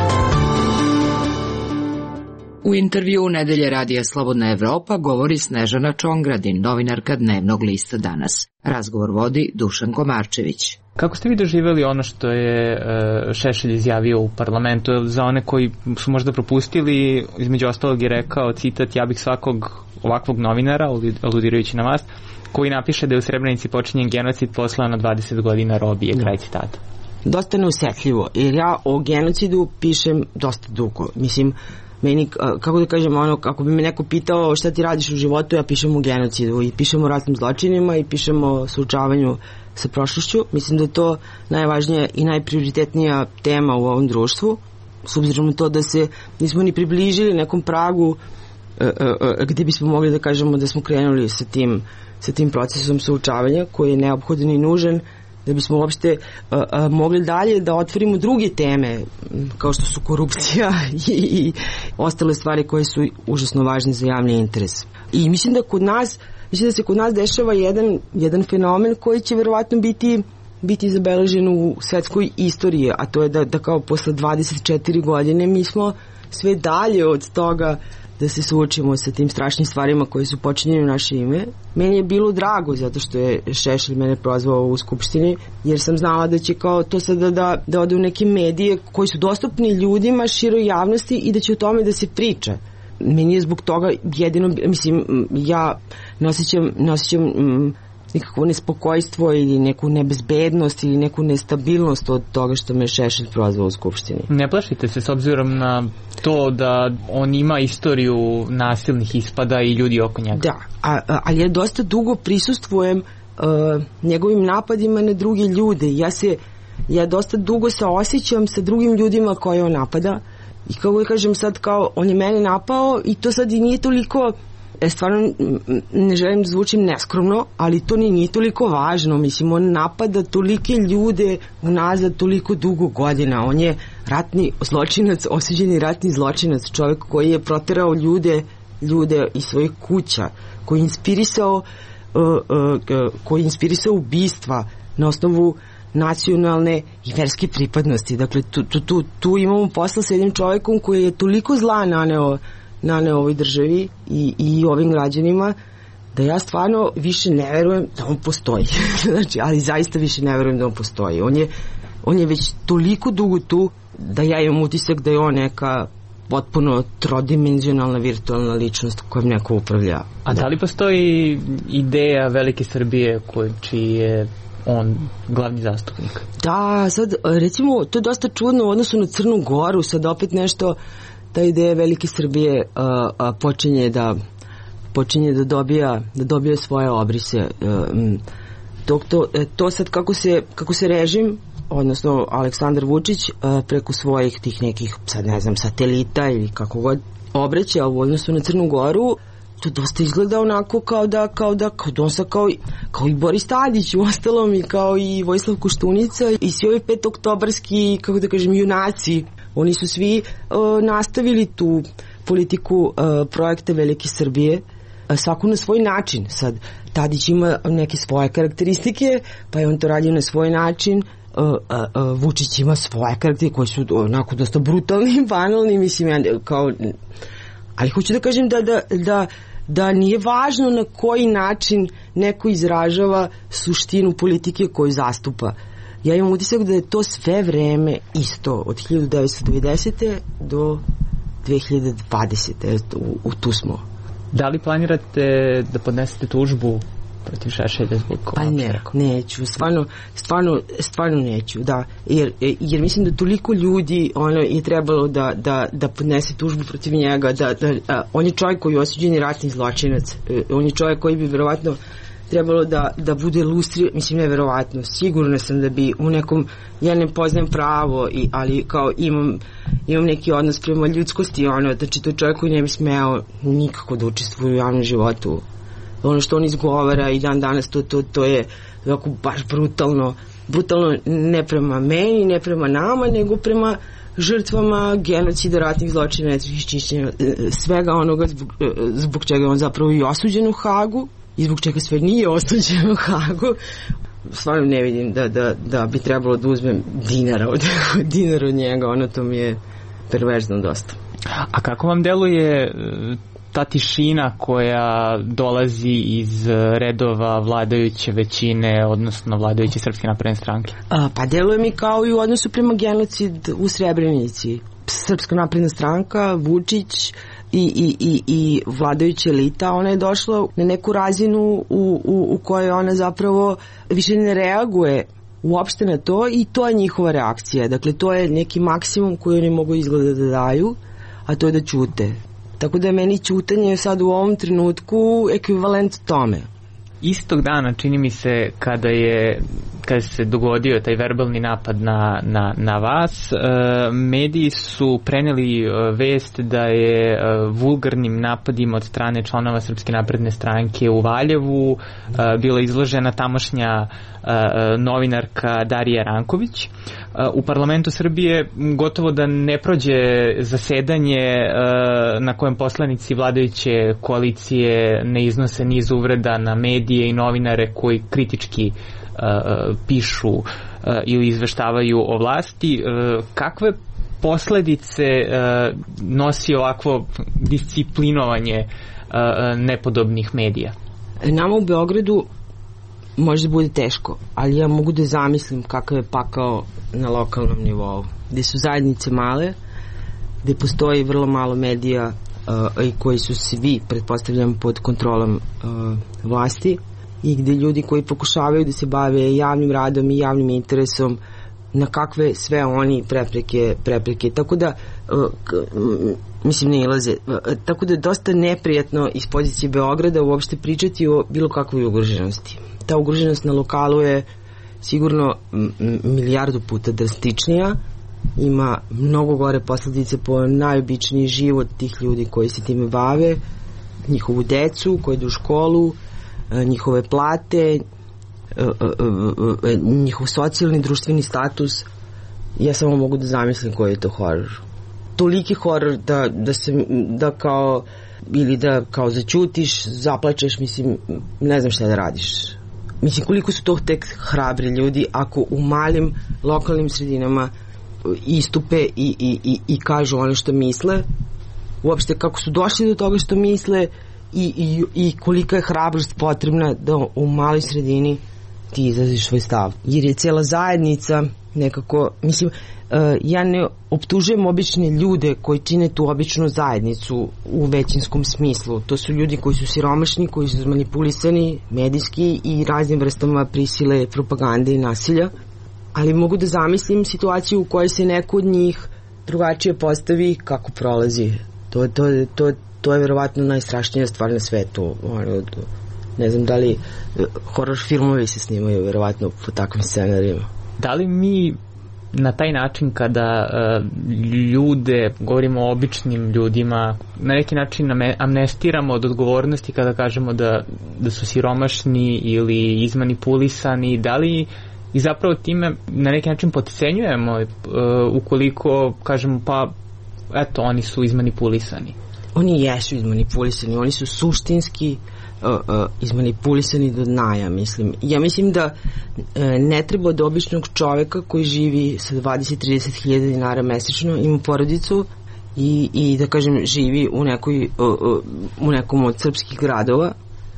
U intervju Nedelje radija Slobodna Evropa govori Snežana Čongradin, novinarka Dnevnog lista Danas. Razgovor vodi Dušan Komarčević. Kako ste vi doživjeli ono što je Šešelj izjavio u parlamentu? Za one koji su možda propustili, između ostalog je rekao, citat, ja bih svakog ovakvog novinara, aludirajući na vas, koji napiše da je u Srebrenici počinjen genocid, poslao na 20 godina robije, kraj citata. Dosta neosjetljivo, jer ja o genocidu pišem dosta dugo. Mislim, meni, kako da kažem, ono, ako bi me neko pitao šta ti radiš u životu, ja pišem o genocidu i pišem o ratnim zločinima i pišem o suočavanju sa prošlošću. Mislim da je to najvažnija i najprioritetnija tema u ovom društvu, s obzirom na to da se nismo ni približili nekom pragu gdje bismo mogli da kažemo da smo krenuli sa tim procesom suočavanja koji je neophodan i nužan da bismo uopšte mogli dalje da otvorimo druge teme kao što su korupcija i ostale stvari koje su užasno važne za javni interes. I mislim da se kod nas dešava jedan fenomen koji će verovatno biti zabeležen u svetskoj istoriji, a to je da kao posle 24 godine mi smo sve dalje od toga da se suočimo sa tim strašnim stvarima koje su počinjene u naše ime. Meni je bilo drago zato što je Šešelj mene prozvao u Skupštini, jer sam znala da će kao to sada da ode u neke medije koji su dostupni ljudima, široj javnosti i da će o tome da se priča. Meni je zbog toga jedino, mislim, ja ne osjećam nikakvo nespokojstvo ili neku nebezbednost ili neku nestabilnost od toga što me Šešelj prozvao u Skupštini. Ne plašite se s obzirom na to da on ima istoriju nasilnih ispada i ljudi oko njega? Da, ali ja dosta dugo prisustvujem njegovim napadima na druge ljude. Ja dosta dugo se osjećam sa drugim ljudima koje on napada i kako da kažem sad, kao on je mene napao i to sad i nije toliko, stvarno ne želim da zvučim neskromno, ali to nije toliko važno. Mislim, on napada tolike ljude unazad toliko dugo godina. On je ratni zločinac, osuđeni ratni zločinac, čovjek koji je proterao ljude iz svojih kuća, koji je inspirisao ubistva na osnovu nacionalne i verske pripadnosti. Dakle, tu imamo posla sa jednim čovjekom koji je toliko zla naneo ovoj državi i ovim građanima, da ja stvarno više ne verujem da on postoji. Znači, ali zaista više ne verujem da on postoji. On je već toliko dugo tu da ja imam utisak da je on neka potpuno trodimenzionalna virtualna ličnost kojom neko upravlja. A da li postoji ideja velike Srbije čiji je on glavni zastupnik? Da, sad recimo to je dosta čudno u odnosu na Crnu Goru, sad opet nešto, ta ideja velike Srbije počinje da dobija svoje obrise. To sad kako se režim, odnosno Aleksandar Vučić, preko svojih tih nekih, sad ne znam, satelita ili kako god obraća u odnosu na Crnu Goru, to dosta izgleda onako kao da on sa kao i Boris Tadić u ostalom i kao i Vojislav Koštunica i svi ovi petoktobarski, kako da kažem, junaci. Oni su svi nastavili tu politiku projekta Velike Srbije svako na svoj način. Sad, Tadić ima neke svoje karakteristike, pa je on to radio na svoj način, Vučić ima svoje karakteristike koji su onako dosta brutalni i banalni, mislim, ali hoću da kažem da nije važno na koji način neko izražava suštinu politike koju zastupa. Ja imam utisak da je to sve vreme isto, od 1990. do 2020. Tu smo. Da li planirate da podnesete tužbu protiv Šešelja zbog pa neću, stvarno neću, da, jer mislim da toliko ljudi je trebalo da podnese tužbu protiv njega, on je čovjek koji je osuđeni ratni zločinac, on je čovjek koji bi verovatno trebalo da bude lustriran, mislim neverovatno, sigurna sam da bi u nekom, ja ne poznajem pravo, ali kao imam neki odnos prema ljudskosti, znači to je čovjek koji ne bi smeo nikako da učestvuje u javnom životu. Ono što on izgovara i dan danas to je ovako baš brutalno ne prema meni, ne prema nama, nego prema žrtvama genocida, ratnih zločina, etničkih čišćenja, svega onoga zbog čega je on zapravo i osuđen u Hagu i zbog čega sve nije osuđen u Hagu. Stvarno ne vidim da bi trebalo da uzmem dinar od njega, to mi je perverzno dosta. A kako vam deluje ta tišina koja dolazi iz redova vladajuće većine, odnosno vladajuće Srpske napredne stranke? Pa deluje mi kao i u odnosu prema genocid u Srebrenici. Srpska napredna stranka, Vučić i vladajuća elita, ona je došla na neku razinu u kojoj ona zapravo više ne reaguje uopšte na to i to je njihova reakcija. Dakle, to je neki maksimum koji oni mogu izgleda da daju, a to je da ćute. Tako da je meni ćutanje sad u ovom trenutku ekvivalent tome. Istog dana, čini mi se, kada se dogodio taj verbalni napad na vas, mediji su preneli vest da je vulgarnim napadima od strane članova Srpske napredne stranke u Valjevu bila izložena tamošnja novinarka Darija Ranković. U parlamentu Srbije gotovo da ne prođe zasedanje na kojem poslanici vladajuće koalicije ne iznose niz uvreda na medije i novinare koji kritički pišu ili izveštavaju o vlasti. Kakve posledice nosi ovakvo disciplinovanje nepodobnih medija? Nama u Beogradu možda bude teško, ali ja mogu da zamislim kakav je pakao na lokalnom nivou, gde su zajednice male, gde postoji vrlo malo medija i koji su svi, pretpostavljam, pod kontrolom vlasti i gde ljudi koji pokušavaju da se bave javnim radom i javnim interesom, na kakve sve oni prepreke. Tako da mislim ne ilaze. Tako da je dosta neprijatno iz pozicije Beograda uopšte pričati o bilo kakvoj ugroženosti. Ta ugroženost na lokalu je sigurno milijardu puta drastičnija, ima mnogo gore posledice po najobičniji život tih ljudi koji se time bave, njihovu decu koji idu u školu, njihove plate, njihov socijalni, društveni status. Ja samo mogu da zamislim koji je to horor. Toliki horor da kao ili da kao začutiš, zaplačeš, mislim, ne znam šta da radiš. Mislim, koliko su to tek hrabri ljudi ako u malim lokalnim sredinama istupe i kažu ono što misle, uopšte kako su došli do toga što misle i kolika je hrabrost potrebna da u maloj sredini ti izraziš svoj stav. Jer je cijela zajednica nekako, mislim, ja ne optužujem obične ljude koji čine tu običnu zajednicu u većinskom smislu. To su ljudi koji su siromašni, koji su manipulisani medijski i raznim vrstama prisile, propagande i nasilja. Ali mogu da zamislim situaciju u kojoj se neko od njih drugačije postavi kako prolazi. To je verovatno najstrašnija stvar na svetu. Ne znam da li horor filmovi se snimaju verovatno po takvim scenarijima. Da li mi na taj način kada ljude, govorimo o običnim ljudima, na neki način amnestiramo od odgovornosti kada kažemo da su siromašni ili izmanipulisani, da li i zapravo time na neki način potcenjujemo ukoliko kažemo pa eto oni su izmanipulisani? oni jesu izmanipulisani, oni su suštinski izmanipulisani do dna, ja mislim da ne treba od običnog čoveka koji živi sa 20-30 hiljada dinara mesečno, ima porodicu i da kažem živi u nekom od srpskih gradova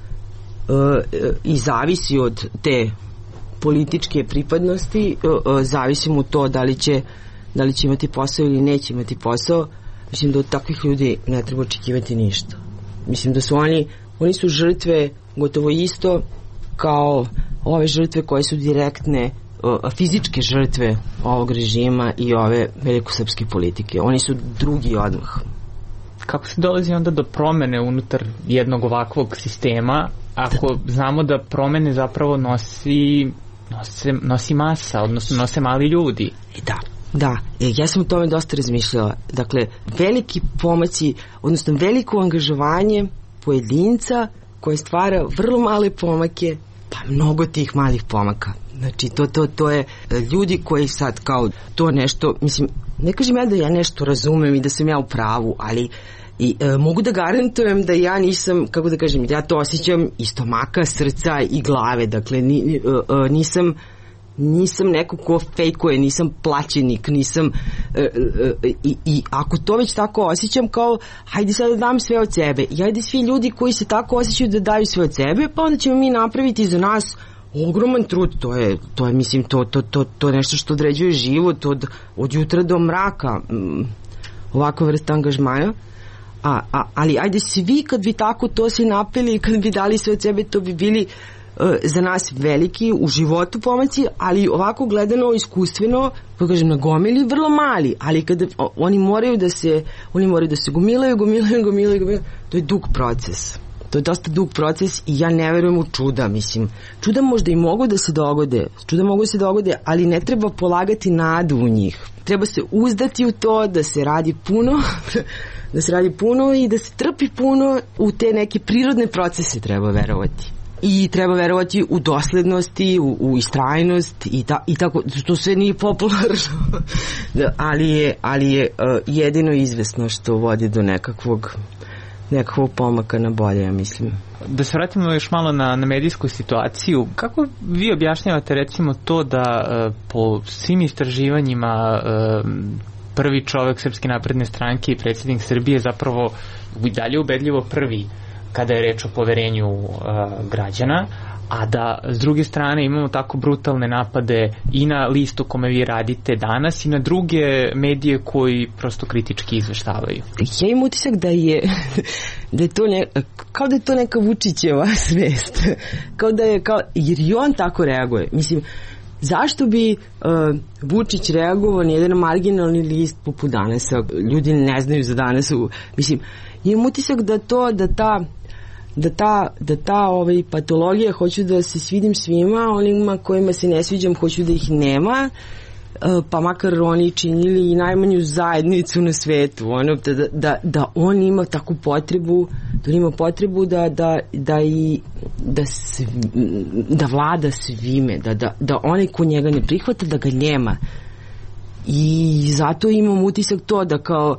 i zavisi od te političke pripadnosti, zavisi mu to da li će imati posao ili neće imati posao. Mislim da od takvih ljudi ne treba očekivati ništa. Mislim da su oni su žrtve gotovo isto kao ove žrtve koje su direktne fizičke žrtve ovog režima i ove velikosrpske politike. Oni su drugi odmah. Kako se dolazi onda do promene unutar jednog ovakvog sistema, ako znamo da promene zapravo nosi masa, odnosno nose mali ljudi? Da, ja sam o tome dosta razmišljala. Dakle, veliki pomaci, odnosno veliko angažovanje pojedinca koje stvara vrlo male pomake, pa mnogo tih malih pomaka. Znači, to je ljudi koji sad kao to nešto, mislim, ne kažem ja da ja nešto razumem i da sam ja u pravu, ali mogu da garantujem da ja nisam, kako da kažem, ja to osjećam iz stomaka, srca i glave. Dakle, nisam neko ko fejkuje, nisam plaćenik, nisam i ako to već tako osjećam, kao hajde sad da dam sve od sebe i hajde svi ljudi koji se tako osjećaju da daju sve od sebe, pa onda ćemo mi napraviti za nas ogroman trud. To je mislim to je nešto što određuje život od jutra do mraka, ovakva vrsta angažmaja. Ali ajde svi kad bi tako to se napeli i kad bi dali sve od sebe, to bi bili za nas veliki u životu pomaci, ali ovako gledano iskustveno, pa kažem, na gomili vrlo mali, ali kada oni moraju da se gomilaju, to je dug proces. To je dosta dug proces i ja ne verujem u čuda, mislim. Čuda možda i mogu da se dogode, ali ne treba polagati nadu u njih. Treba se uzdati u to da se radi puno, i da se trpi puno, u te neke prirodne procese treba verovati. I treba verovati u doslednosti, u istrajnost i tako, to sve nije popularno, ali je jedino izvesno što vodi do nekakvog pomaka na bolje, ja mislim. Da se vratimo još malo na medijsku situaciju, kako vi objašnjavate recimo to da po svim istraživanjima prvi čovek Srpske napredne stranke i predsjednik Srbije zapravo i dalje ubedljivo prvi kada je reč o poverenju građana, a da s druge strane imamo tako brutalne napade i na listu kome vi radite danas i na druge medije koji prosto kritički izveštavaju. Ja imam utisak da je to kao da je to neka Vučićeva svest, jer i on tako reaguje. Mislim, zašto bi Vučić reagovao na jedan marginalni list poput Danasa? Ljudi ne znaju za Danasu. Mislim, imam utisak da ta patologija, hoću da se svidim svima, onima kojima se ne sviđam hoću da ih nema, pa makar oni činili i najmanju zajednicu na svetu, da on ima takvu potrebu, da vlada svime, da onaj ko njega ne prihvata, da ga nema. I zato imam utisak to da kao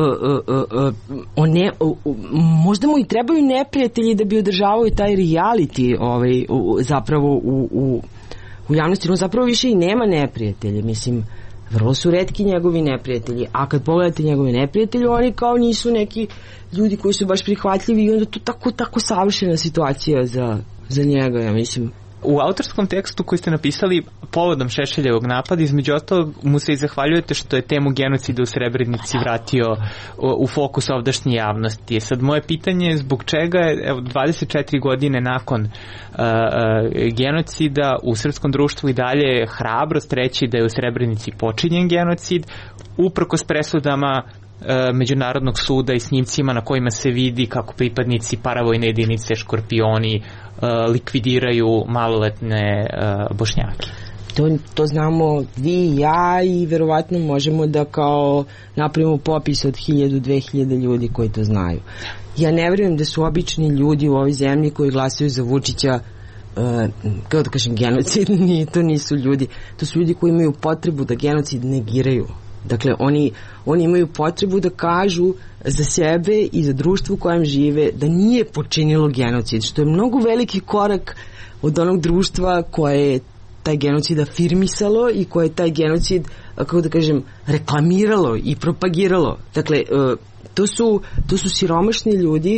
možda mu i trebaju neprijatelji da bi održavaju taj reality zapravo u javnosti. On zapravo više i nema neprijatelje, mislim, vrlo su retki njegovi neprijatelji, a kad pogledate njegovi neprijatelji, oni kao nisu neki ljudi koji su baš prihvatljivi i onda to tako savršena situacija za njega, ja mislim. U autorskom tekstu koji ste napisali povodom Šešeljevog napada, između ostalog mu se i zahvaljujete što je temu genocida u Srebrenici vratio u fokus ovdašnje javnosti. Sad moje pitanje je zbog čega je 24 godine nakon genocida u srpskom društvu i dalje hrabrost reći da je u Srebrenici počinjen genocid, uprkos presudama Međunarodnog suda i snimcima na kojima se vidi kako pripadnici paravojne jedinice Škorpioni likvidiraju maloletne Bošnjake. To znamo vi i ja i verovatno možemo da kao napravimo popis od 1000-2000 ljudi koji to znaju. Ja ne vjerujem da su obični ljudi u ovoj zemlji koji glasaju za Vučića kao da kažem genocidni, to nisu ljudi, to su ljudi koji imaju potrebu da genocid negiraju. Dakle, oni imaju potrebu da kažu za sebe i za društvo u kojem žive da nije počinilo genocid, što je mnogo veliki korak od onog društva koje je taj genocid afirmisalo i koje je taj genocid, kako da kažem, reklamiralo i propagiralo. Dakle, to su siromašni ljudi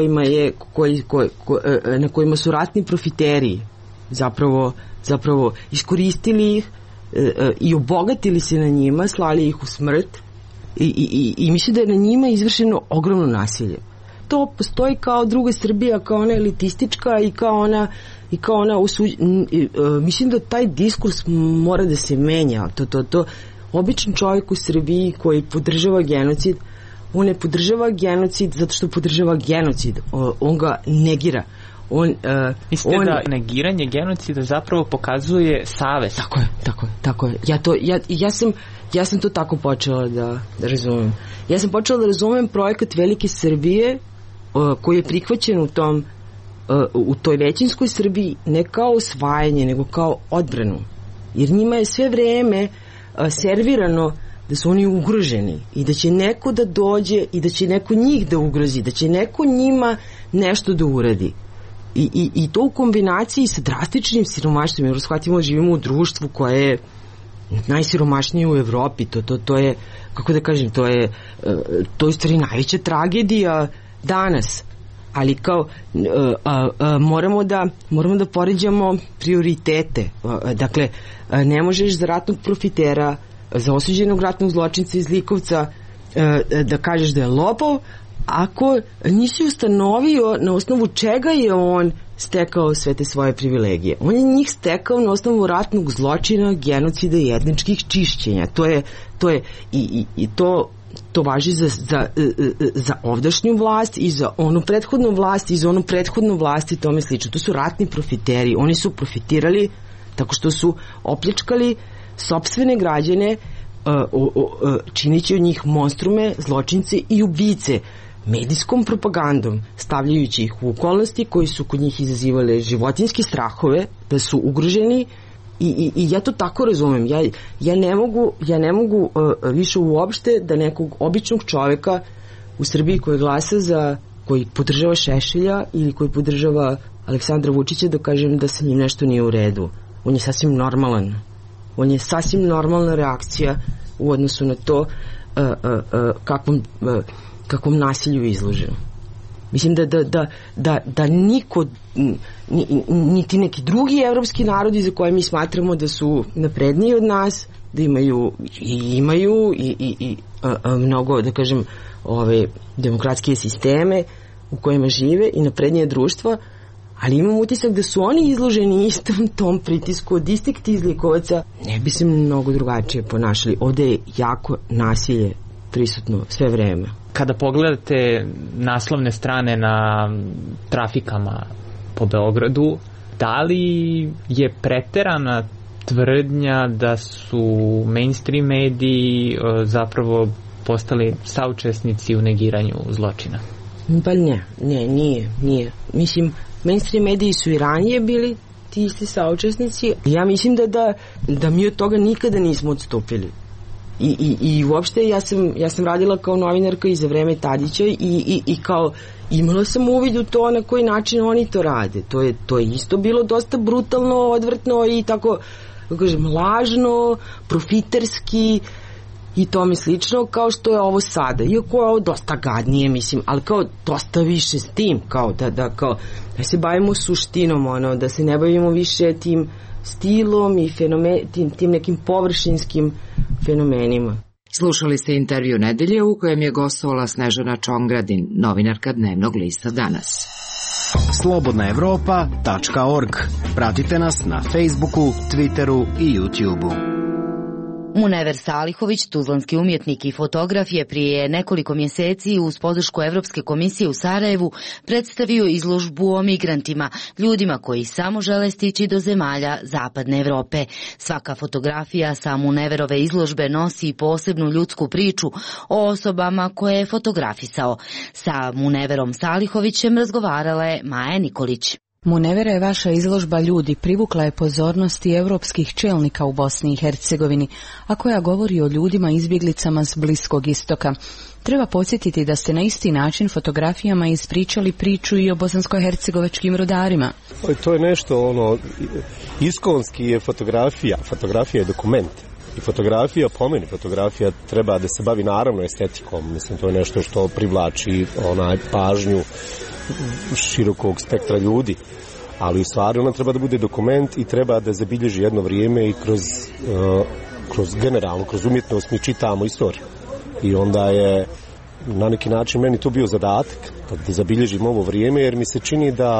na kojima su ratni profiteri zapravo iskoristili ih i obogatili se na njima, slali ih u smrt i mislim da je na njima izvršeno ogromno nasilje. To postoji kao druga Srbija, kao ona elitistička i kao ona mislim da taj diskurs mora da se menja. To običan čovjek u Srbiji koji podržava genocid, on ne podržava genocid zato što podržava genocid, on ga negira. Mislite da negiranje genocida zapravo pokazuje savest? Tako je. Ja sam to tako počela da razumem. Ja sam počela da razumem projekat Velike Srbije koji je prihvaćen u toj većinskoj Srbiji ne kao osvajanje, nego kao odbranu. Jer njima je sve vreme servirano da su oni ugroženi i da će neko da dođe i da će neko njih da ugrozi, da će neko njima nešto da uradi. I to u kombinaciji sa drastičnim siromaštvom, jer shvatimo, živimo u društvu koje je najsiromašnije u Evropi, to je, kako da kažem, to je u stvari najveća tragedija danas, ali kao moramo da poređamo prioritete. Dakle, ne možeš za ratnog profitera, za osuđenog ratnog zločinca iz Likovca da kažeš da je lopov, ako nisi ustanovio na osnovu čega je on stekao sve te svoje privilegije. On je njih stekao na osnovu ratnog zločina, genocida i etničkih čišćenja. To važi za ovdašnju vlast i za onu prethodnu vlast i za onu prethodnu vlast i tome slično. To su ratni profiteri. Oni su profitirali tako što su opljačkali sopstvene građane, činići od njih monstrume, zločince i ubice, medijskom propagandom, stavljajući ih u okolnosti koji su kod njih izazivale životinjske strahove, da su ugroženi i ja to tako razumem. Ja ne mogu više uopšte da nekog običnog čoveka u Srbiji koji podržava Šešelja ili koji podržava Aleksandra Vučića da kažem da sa njim nešto nije u redu. On je sasvim normalan. On je sasvim normalna reakcija u odnosu na to kakvom nasilju izložen. Mislim da niko, niti neki drugi evropski narodi za koje mi smatramo da su napredniji od nas, da imaju mnogo, da kažem, demokratske sisteme u kojima žive i naprednije društva, ali imam utisak da su oni izloženi istom tom pritisku od istih tih zlikovaca, ne bi se mnogo drugačije ponašali. Ovde je jako nasilje prisutno sve vreme. Kada pogledate naslovne strane na trafikama po Beogradu, da li je preterana tvrdnja da su mainstream mediji zapravo postali saučesnici u negiranju zločina? Pa nije. Mislim, mainstream mediji su i ranije bili ti isti saučesnici. Ja mislim da mi od toga nikada nismo odstupili. I uopšte ja sam radila kao novinarka i za vreme Tadića i kao imala sam uvid u to na koji način oni to rade. To je isto bilo dosta brutalno, odvrtno i tako, kako kažem, lažno, profiterski i tome slično, kao što je ovo sada. Iako je ovo dosta gadnije, mislim, ali kao dosta više s tim, kao da se bavimo suštinom, da se ne bavimo više tim stilom i tim nekim površinskim fenomenima. Slušali ste intervju nedelje u kojem je gostovala Snežana Čongradin, novinarka Dnevnog lista Danas. slobodnaevropa.org. Pratite nas na Facebooku, Twitteru i YouTubeu. Munever Salihović, tuzlanski umjetnik i fotograf, je prije nekoliko mjeseci uz podršku Evropske komisije u Sarajevu predstavio izložbu o migrantima, ljudima koji samo žele stići do zemalja Zapadne Evrope. Svaka fotografija sa Muneverove izložbe nosi posebnu ljudsku priču o osobama koje je fotografisao. Sa Muneverom Salihovićem razgovarala je Maja Nikolić. Munevera je vaša izložba ljudi privukla je pozornosti europskih čelnika u Bosni i Hercegovini, a koja govori o ljudima izbjeglicama s Bliskog istoka. Treba podsjetiti da ste na isti način fotografijama ispričali priču i o bosansko-hercegovačkim rudarima. To je nešto, iskonski je fotografija. Fotografija je dokument. I fotografija, po meni, fotografija treba da se bavi naravno estetikom. Mislim, to je nešto što privlači pažnju širokog spektra ljudi. Ali u stvari ona treba da bude dokument i treba da zabilježi jedno vrijeme i kroz generalno, kroz umjetnost mi čitamo istoriju. I onda je na neki način meni to bio zadatak da zabilježim ovo vrijeme, jer mi se čini da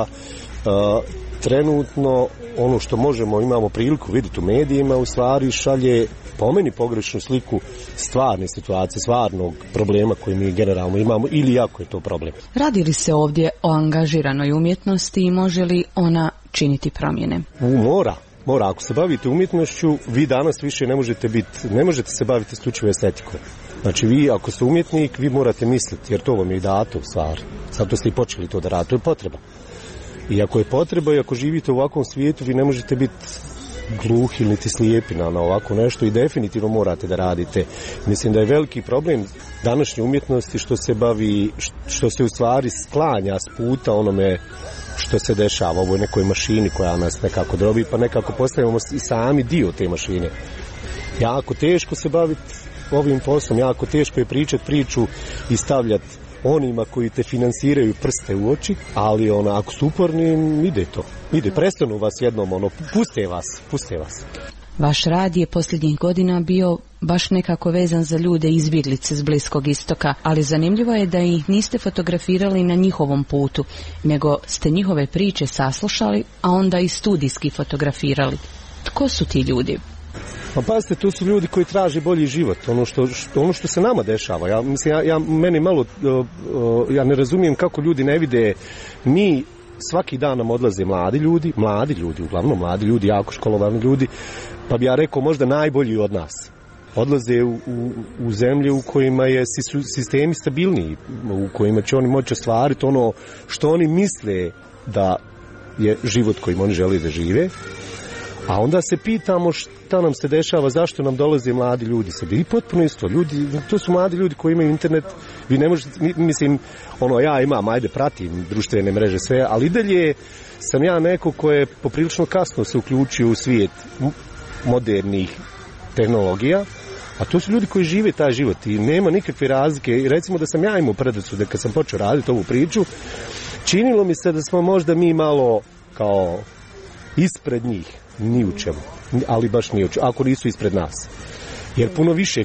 trenutno ono što imamo priliku vidjeti u medijima, u stvari šalje po meni pogrešnu sliku stvarne situacije, stvarnog problema koji mi generalno imamo, ili jako je to problem. Radi li se ovdje o angažiranoj umjetnosti i može li ona činiti promjene? Mora. Ako se bavite umjetnošću, vi danas više ne možete se baviti isključivo estetikom. Znači vi, ako ste umjetnik, vi morate misliti, jer to vam je i dato u stvari. Zato ste i počeli to da radite, to je potreba. I ako je potreba i ako živite u ovakvom svijetu, vi ne možete biti gluhi niti slijepi na ovako nešto i definitivno morate da radite. Mislim da je veliki problem današnje umjetnosti što se u stvari sklanja s puta onome što se dešava u ovoj nekoj mašini koja nas nekako drobi, pa nekako postajemo i sami dio te mašine. Jako teško se baviti ovim poslom, jako teško je pričati priču i stavljati onima koji te finansiraju prste u oči, ali ako su uporni, ide, prestanu vas jednom, puste vas. Vaš rad je posljednjih godina bio baš nekako vezan za ljude izbjeglice s Bliskog istoka, ali zanimljivo je da ih niste fotografirali na njihovom putu, nego ste njihove priče saslušali, a onda i studijski fotografirali. Tko su ti ljudi? Pa pazite, to su ljudi koji traže bolji život, ono što se nama dešava. Ja ne razumijem kako ljudi ne vide. Mi svaki dan nam odlaze mladi ljudi, uglavnom mladi ljudi, jako školovani ljudi, pa bi ja rekao možda najbolji od nas. Odlaze u zemlje u kojima su sistemi stabilniji, u kojima će oni moći ostvariti ono što oni misle da je život kojim oni žele da žive. A onda se pitamo šta nam se dešava, zašto nam dolaze mladi ljudi sad. I potpuno isto, to su mladi ljudi koji imaju internet, vi ne možete, ja imam, pratim društvene mreže sve, ali i dalje sam ja neko ko je poprilično kasno se uključio u svijet modernih tehnologija, a to su ljudi koji žive taj život i nema nikakve razlike. I recimo da sam ja imao predosu da kad sam počeo raditi ovu priču, činilo mi se da smo možda mi malo kao ispred njih, ni u čemu, ali baš ni u čemu, ako nisu ispred nas. Jer puno više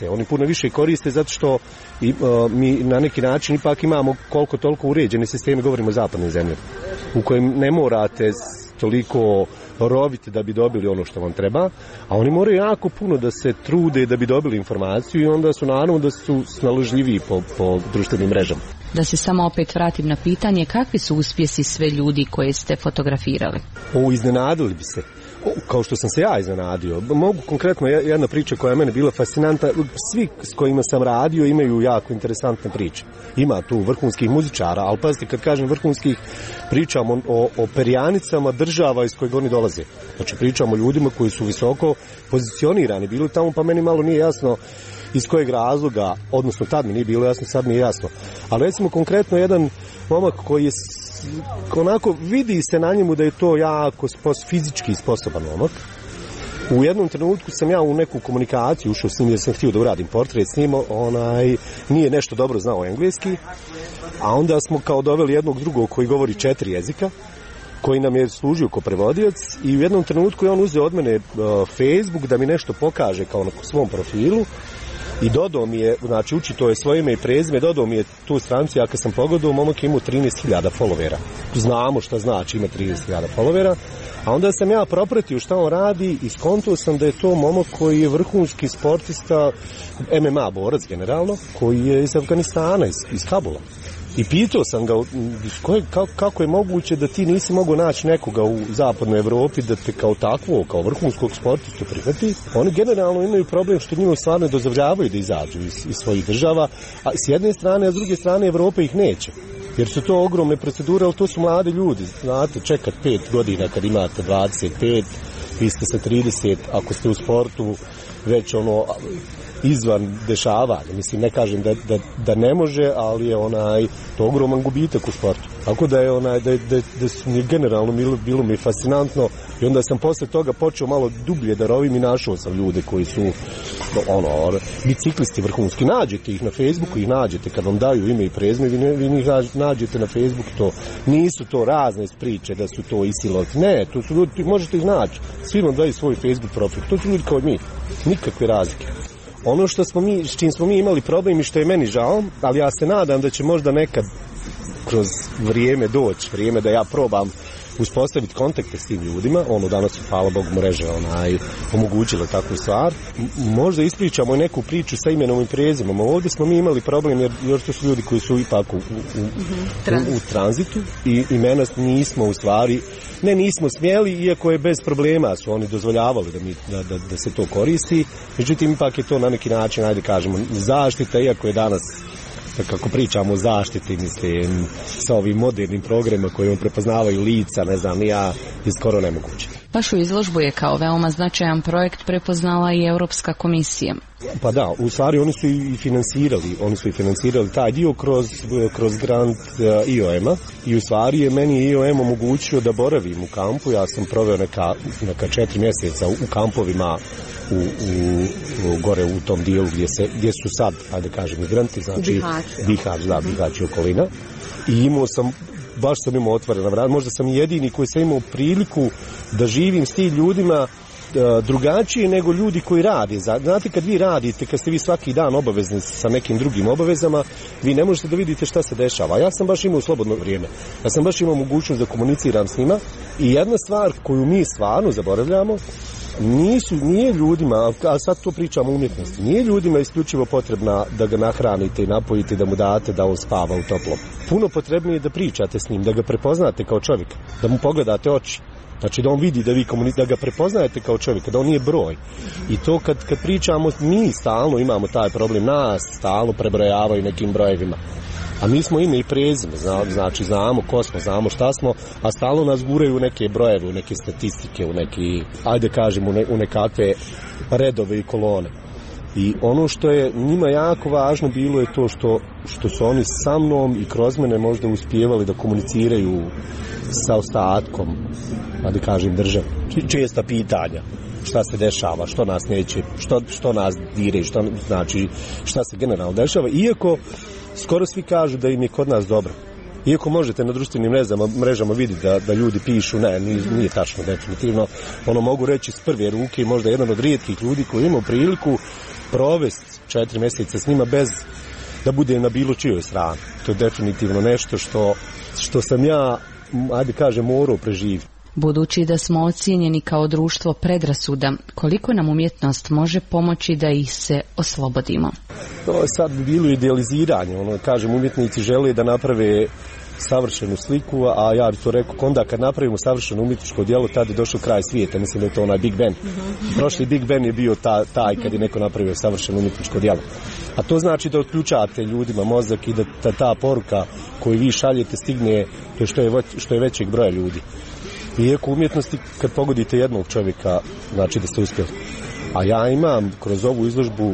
koriste zato što mi na neki način ipak imamo koliko toliko uređene sisteme, govorimo o zapadnim zemljama, u kojem ne morate toliko roviti da bi dobili ono što vam treba, a oni moraju jako puno da se trude da bi dobili informaciju i onda su naravno da su snalažljiviji po društvenim mrežama. Da se samo opet vratim na pitanje, kakvi su uspjesi sve ljudi koje ste fotografirali? Iznenadili bi se. Kao što sam se ja iznenadio. Mogu konkretno jedna priča koja je mene bila fascinantna. Svi s kojima sam radio imaju jako interesantne priče. Ima tu vrhunskih muzičara, ali pazite, kad kažem vrhunskih, pričamo o perjanicama država iz kojeg oni dolaze. Znači pričamo o ljudima koji su visoko pozicionirani bili tamo, pa meni malo nije jasno iz kojeg razloga, odnosno tad mi nije bilo jasno, sad mi je jasno. Ali recimo konkretno jedan momak koji je onako, vidi se na njemu da je to jako fizički sposoban momak. U jednom trenutku sam ja u neku komunikaciju ušao s njim jer sam htio da uradim portret s njim, nije nešto dobro znao engleski, a onda smo kao doveli jednog drugog koji govori 4 jezika, koji nam je služio kao prevodilac i u jednom trenutku je on uzeo od mene Facebook da mi nešto pokaže kao na svom profilu i dodao mi je, znači učito je svoje ime i prezime, dodao mi je tu stranicu, ja kad sam pogledao, momak imao 13.000 followera. Znamo šta znači ima 13.000 followera, a onda sam ja propratio šta on radi i skontao sam da je to momak koji je vrhunski sportista, MMA borac generalno, koji je iz Afganistana, iz Kabula. I pitao sam ga kako je moguće da ti nisi mogao naći nekoga u zapadnoj Evropi da te kao takvo, kao vrhunskog sportistu prihvati. Oni generalno imaju problem što njima stvarno dozvoljavaju da izađu iz svojih država, a s jedne strane, a s druge strane Evropa ih neće. jer su to ogromne procedure, ali to su mladi ljudi, znate, čekat 5 godina kad imate 25, vi ste sa 30, ako ste u sportu već izvan dešavanja. Mislim, ne kažem da ne može, ali je to ogroman gubitak u sportu. Tako da je da su mi generalno bilo mi fascinantno i onda sam posle toga počeo malo dublje da rovim i našao sam ljude koji su biciklisti vrhunski. Nađete ih na Facebooku, ih nađete kad vam daju ime i prezime, vi ih nađete na Facebooku. Nisu to razne priče da su to isilovci. Ne, to su ljudi, možete ih naći. Svi vam daju svoj Facebook profil. To su ljudi kao mi. Nikakve razlike. Ono s čim smo mi imali problem i što je meni žao, ali ja se nadam da će možda nekad kroz vrijeme doći, vrijeme da ja probam uspostaviti kontakte s tim ljudima, danas su, hvala Bogu, mreže omogućile takvu stvar. Možda ispričamo neku priču sa imenom i prezimom. Ovdje smo mi imali problem jer to su ljudi koji su ipak u tranzitu i imena nismo u stvari, nismo smjeli, iako je bez problema su oni dozvoljavali da se to koristi. Međutim, ipak je to na neki način, ajde kažemo, zaštita, iako je danas, kako pričamo o zaštiti, mislim, sa ovim modernim programima koji prepoznavaju lica, ne znam, je skoro nemoguće. Vašu izložbu je kao veoma značajan projekt prepoznala i Europska komisija. Pa da, u stvari oni su i financirali taj dio kroz grant IOM-a i u stvari je meni IOM omogućio da boravim u kampu. Ja sam proveo neka 4 mjeseca u kampovima gore u tom dijelu gdje su sad, ajde kažem, migranti, znači Bihać i okolina. I baš sam imao otvorena vrata, možda sam jedini koji sam imao priliku da živim s tim ljudima drugačije nego ljudi koji rade. Znate, kad vi radite, kad ste vi svaki dan obavezni sa nekim drugim obavezama, vi ne možete da vidite šta se dešava. Ja sam baš imao slobodno vrijeme. Ja sam baš imao mogućnost da komuniciram s njima i jedna stvar koju mi stvarno zaboravljamo, nije ljudima, a sad to pričamo o umjetnosti, nije ljudima isključivo potrebna da ga nahranite i napojite, da mu date da on spava u toplom. Puno potrebnije je da pričate s njim, da ga prepoznate kao čovjeka, da mu pogledate oči. Znači da on vidi da ga prepoznajete kao čovjeka, da on nije broj. I to kad pričamo, mi stalno imamo taj problem, nas stalno prebrojavaju nekim brojevima. A mi smo ime i prezime, znači znamo ko smo, znamo šta smo, a stalno nas guraju u neke brojeve, u neke statistike, u neki, ajde kažemo, u nekakve redove i kolone. I ono što je njima jako važno bilo je to što su oni sa mnom i kroz mene možda uspijevali da komuniciraju sa ostatkom, ajde kažem, države. Česta pitanja. Šta se dešava, što nas neće, što nas dire, šta se generalno dešava, iako skoro svi kažu da im je kod nas dobro. Iako možete na društvenim mrežama vidjeti da ljudi pišu, nije tačno, definitivno. Mogu reći s prve ruke, možda jedan od rijetkih ljudi koji imao priliku provesti 4 mjeseca s njima bez da bude na bilo čijoj strani. To je definitivno nešto što sam ja, ajde kažem, morao preživjeti. Budući da smo ocijenjeni kao društvo predrasuda, koliko nam umjetnost može pomoći da ih se oslobodimo? To je sad bilo idealiziranje. Kažem, umjetnici žele da naprave savršenu sliku, a ja bih to rekao, onda kad napravimo savršeno umjetničko djelo, tada je došao kraj svijeta. Mislim da je to onaj Big Ben. Prošli Big Ben je bio taj kad je neko napravio savršeno umjetničko djelo. A to znači da otključate ljudima mozak i da ta poruka koju vi šaljete stigne do što je većeg broja ljudi. Iako umjetnosti, kad pogodite jednog čovjeka, znači da ste uspjeli. A ja imam kroz ovu izložbu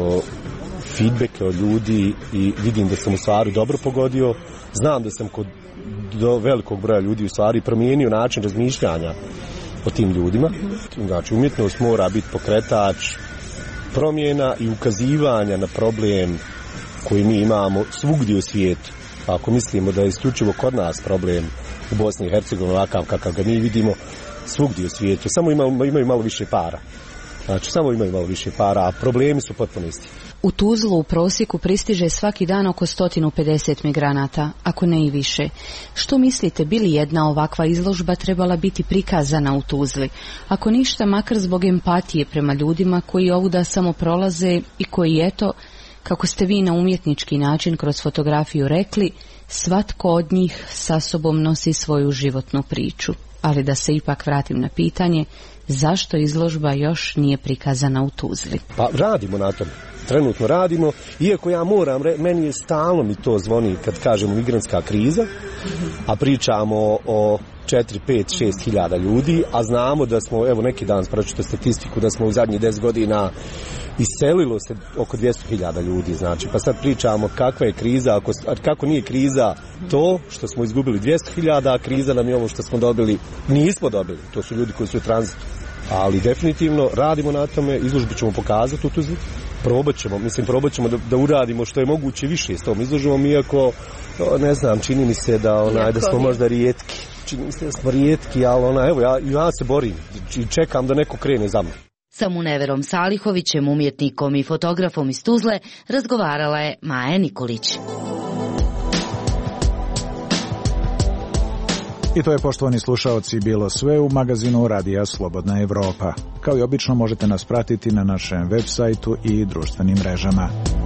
feedbacke od ljudi i vidim da sam u stvari dobro pogodio. Znam da sam do velikog broja ljudi u stvari promijenio način razmišljanja o tim ljudima. Znači, umjetnost mora biti pokretač promjena i ukazivanja na problem koji mi imamo svugdje u svijetu. Ako mislimo da je isključivo kod nas problem u Bosni i Hercegovini ovakav kakav ga mi vidimo, svugdje u svijetu, samo imaju malo više para. Znači, samo imaju malo više para, a problemi su potpuno isti. U Tuzlu u prosjeku pristiže svaki dan oko 150 migranata, ako ne i više. Što mislite, bi li jedna ovakva izložba trebala biti prikazana u Tuzli? Ako ništa, makar zbog empatije prema ljudima koji ovuda samo prolaze i koji, eto, kako ste vi na umjetnički način kroz fotografiju rekli, svatko od njih sa sobom nosi svoju životnu priču. Ali da se ipak vratim na pitanje, zašto izložba još nije prikazana u Tuzli? Pa radimo na tom. trenutno radimo, iako ja moram, meni je stalno mi to zvoni kad kažemo migrantska kriza, a pričamo o 4, 5, 6 hiljada ljudi, a znamo da smo, evo neki dan pročitao statistiku, da smo u zadnjih 10 godina iselilo se oko 200.000 ljudi, znači, pa sad pričamo kakva je kriza, kako nije kriza to što smo izgubili 200.000, a kriza nam je ovo što smo dobili, nismo dobili, to su ljudi koji su u tranzitu, ali definitivno radimo na tome, izložbu ćemo pokazati u Tuzli, probat ćemo da uradimo što je moguće više s tom izložbom, iako, ne znam, čini mi se da smo možda rijetki, ali evo, ja se borim i čekam da neko krene za mnom. Sa Muneverom Salihovićem, umjetnikom i fotografom iz Tuzle, razgovarala je Maja Nikolić. I to je, poštovani slušaoci, bilo sve u magazinu Radija Slobodna Evropa. Kao i obično možete nas pratiti na našem web sajtu i društvenim mrežama.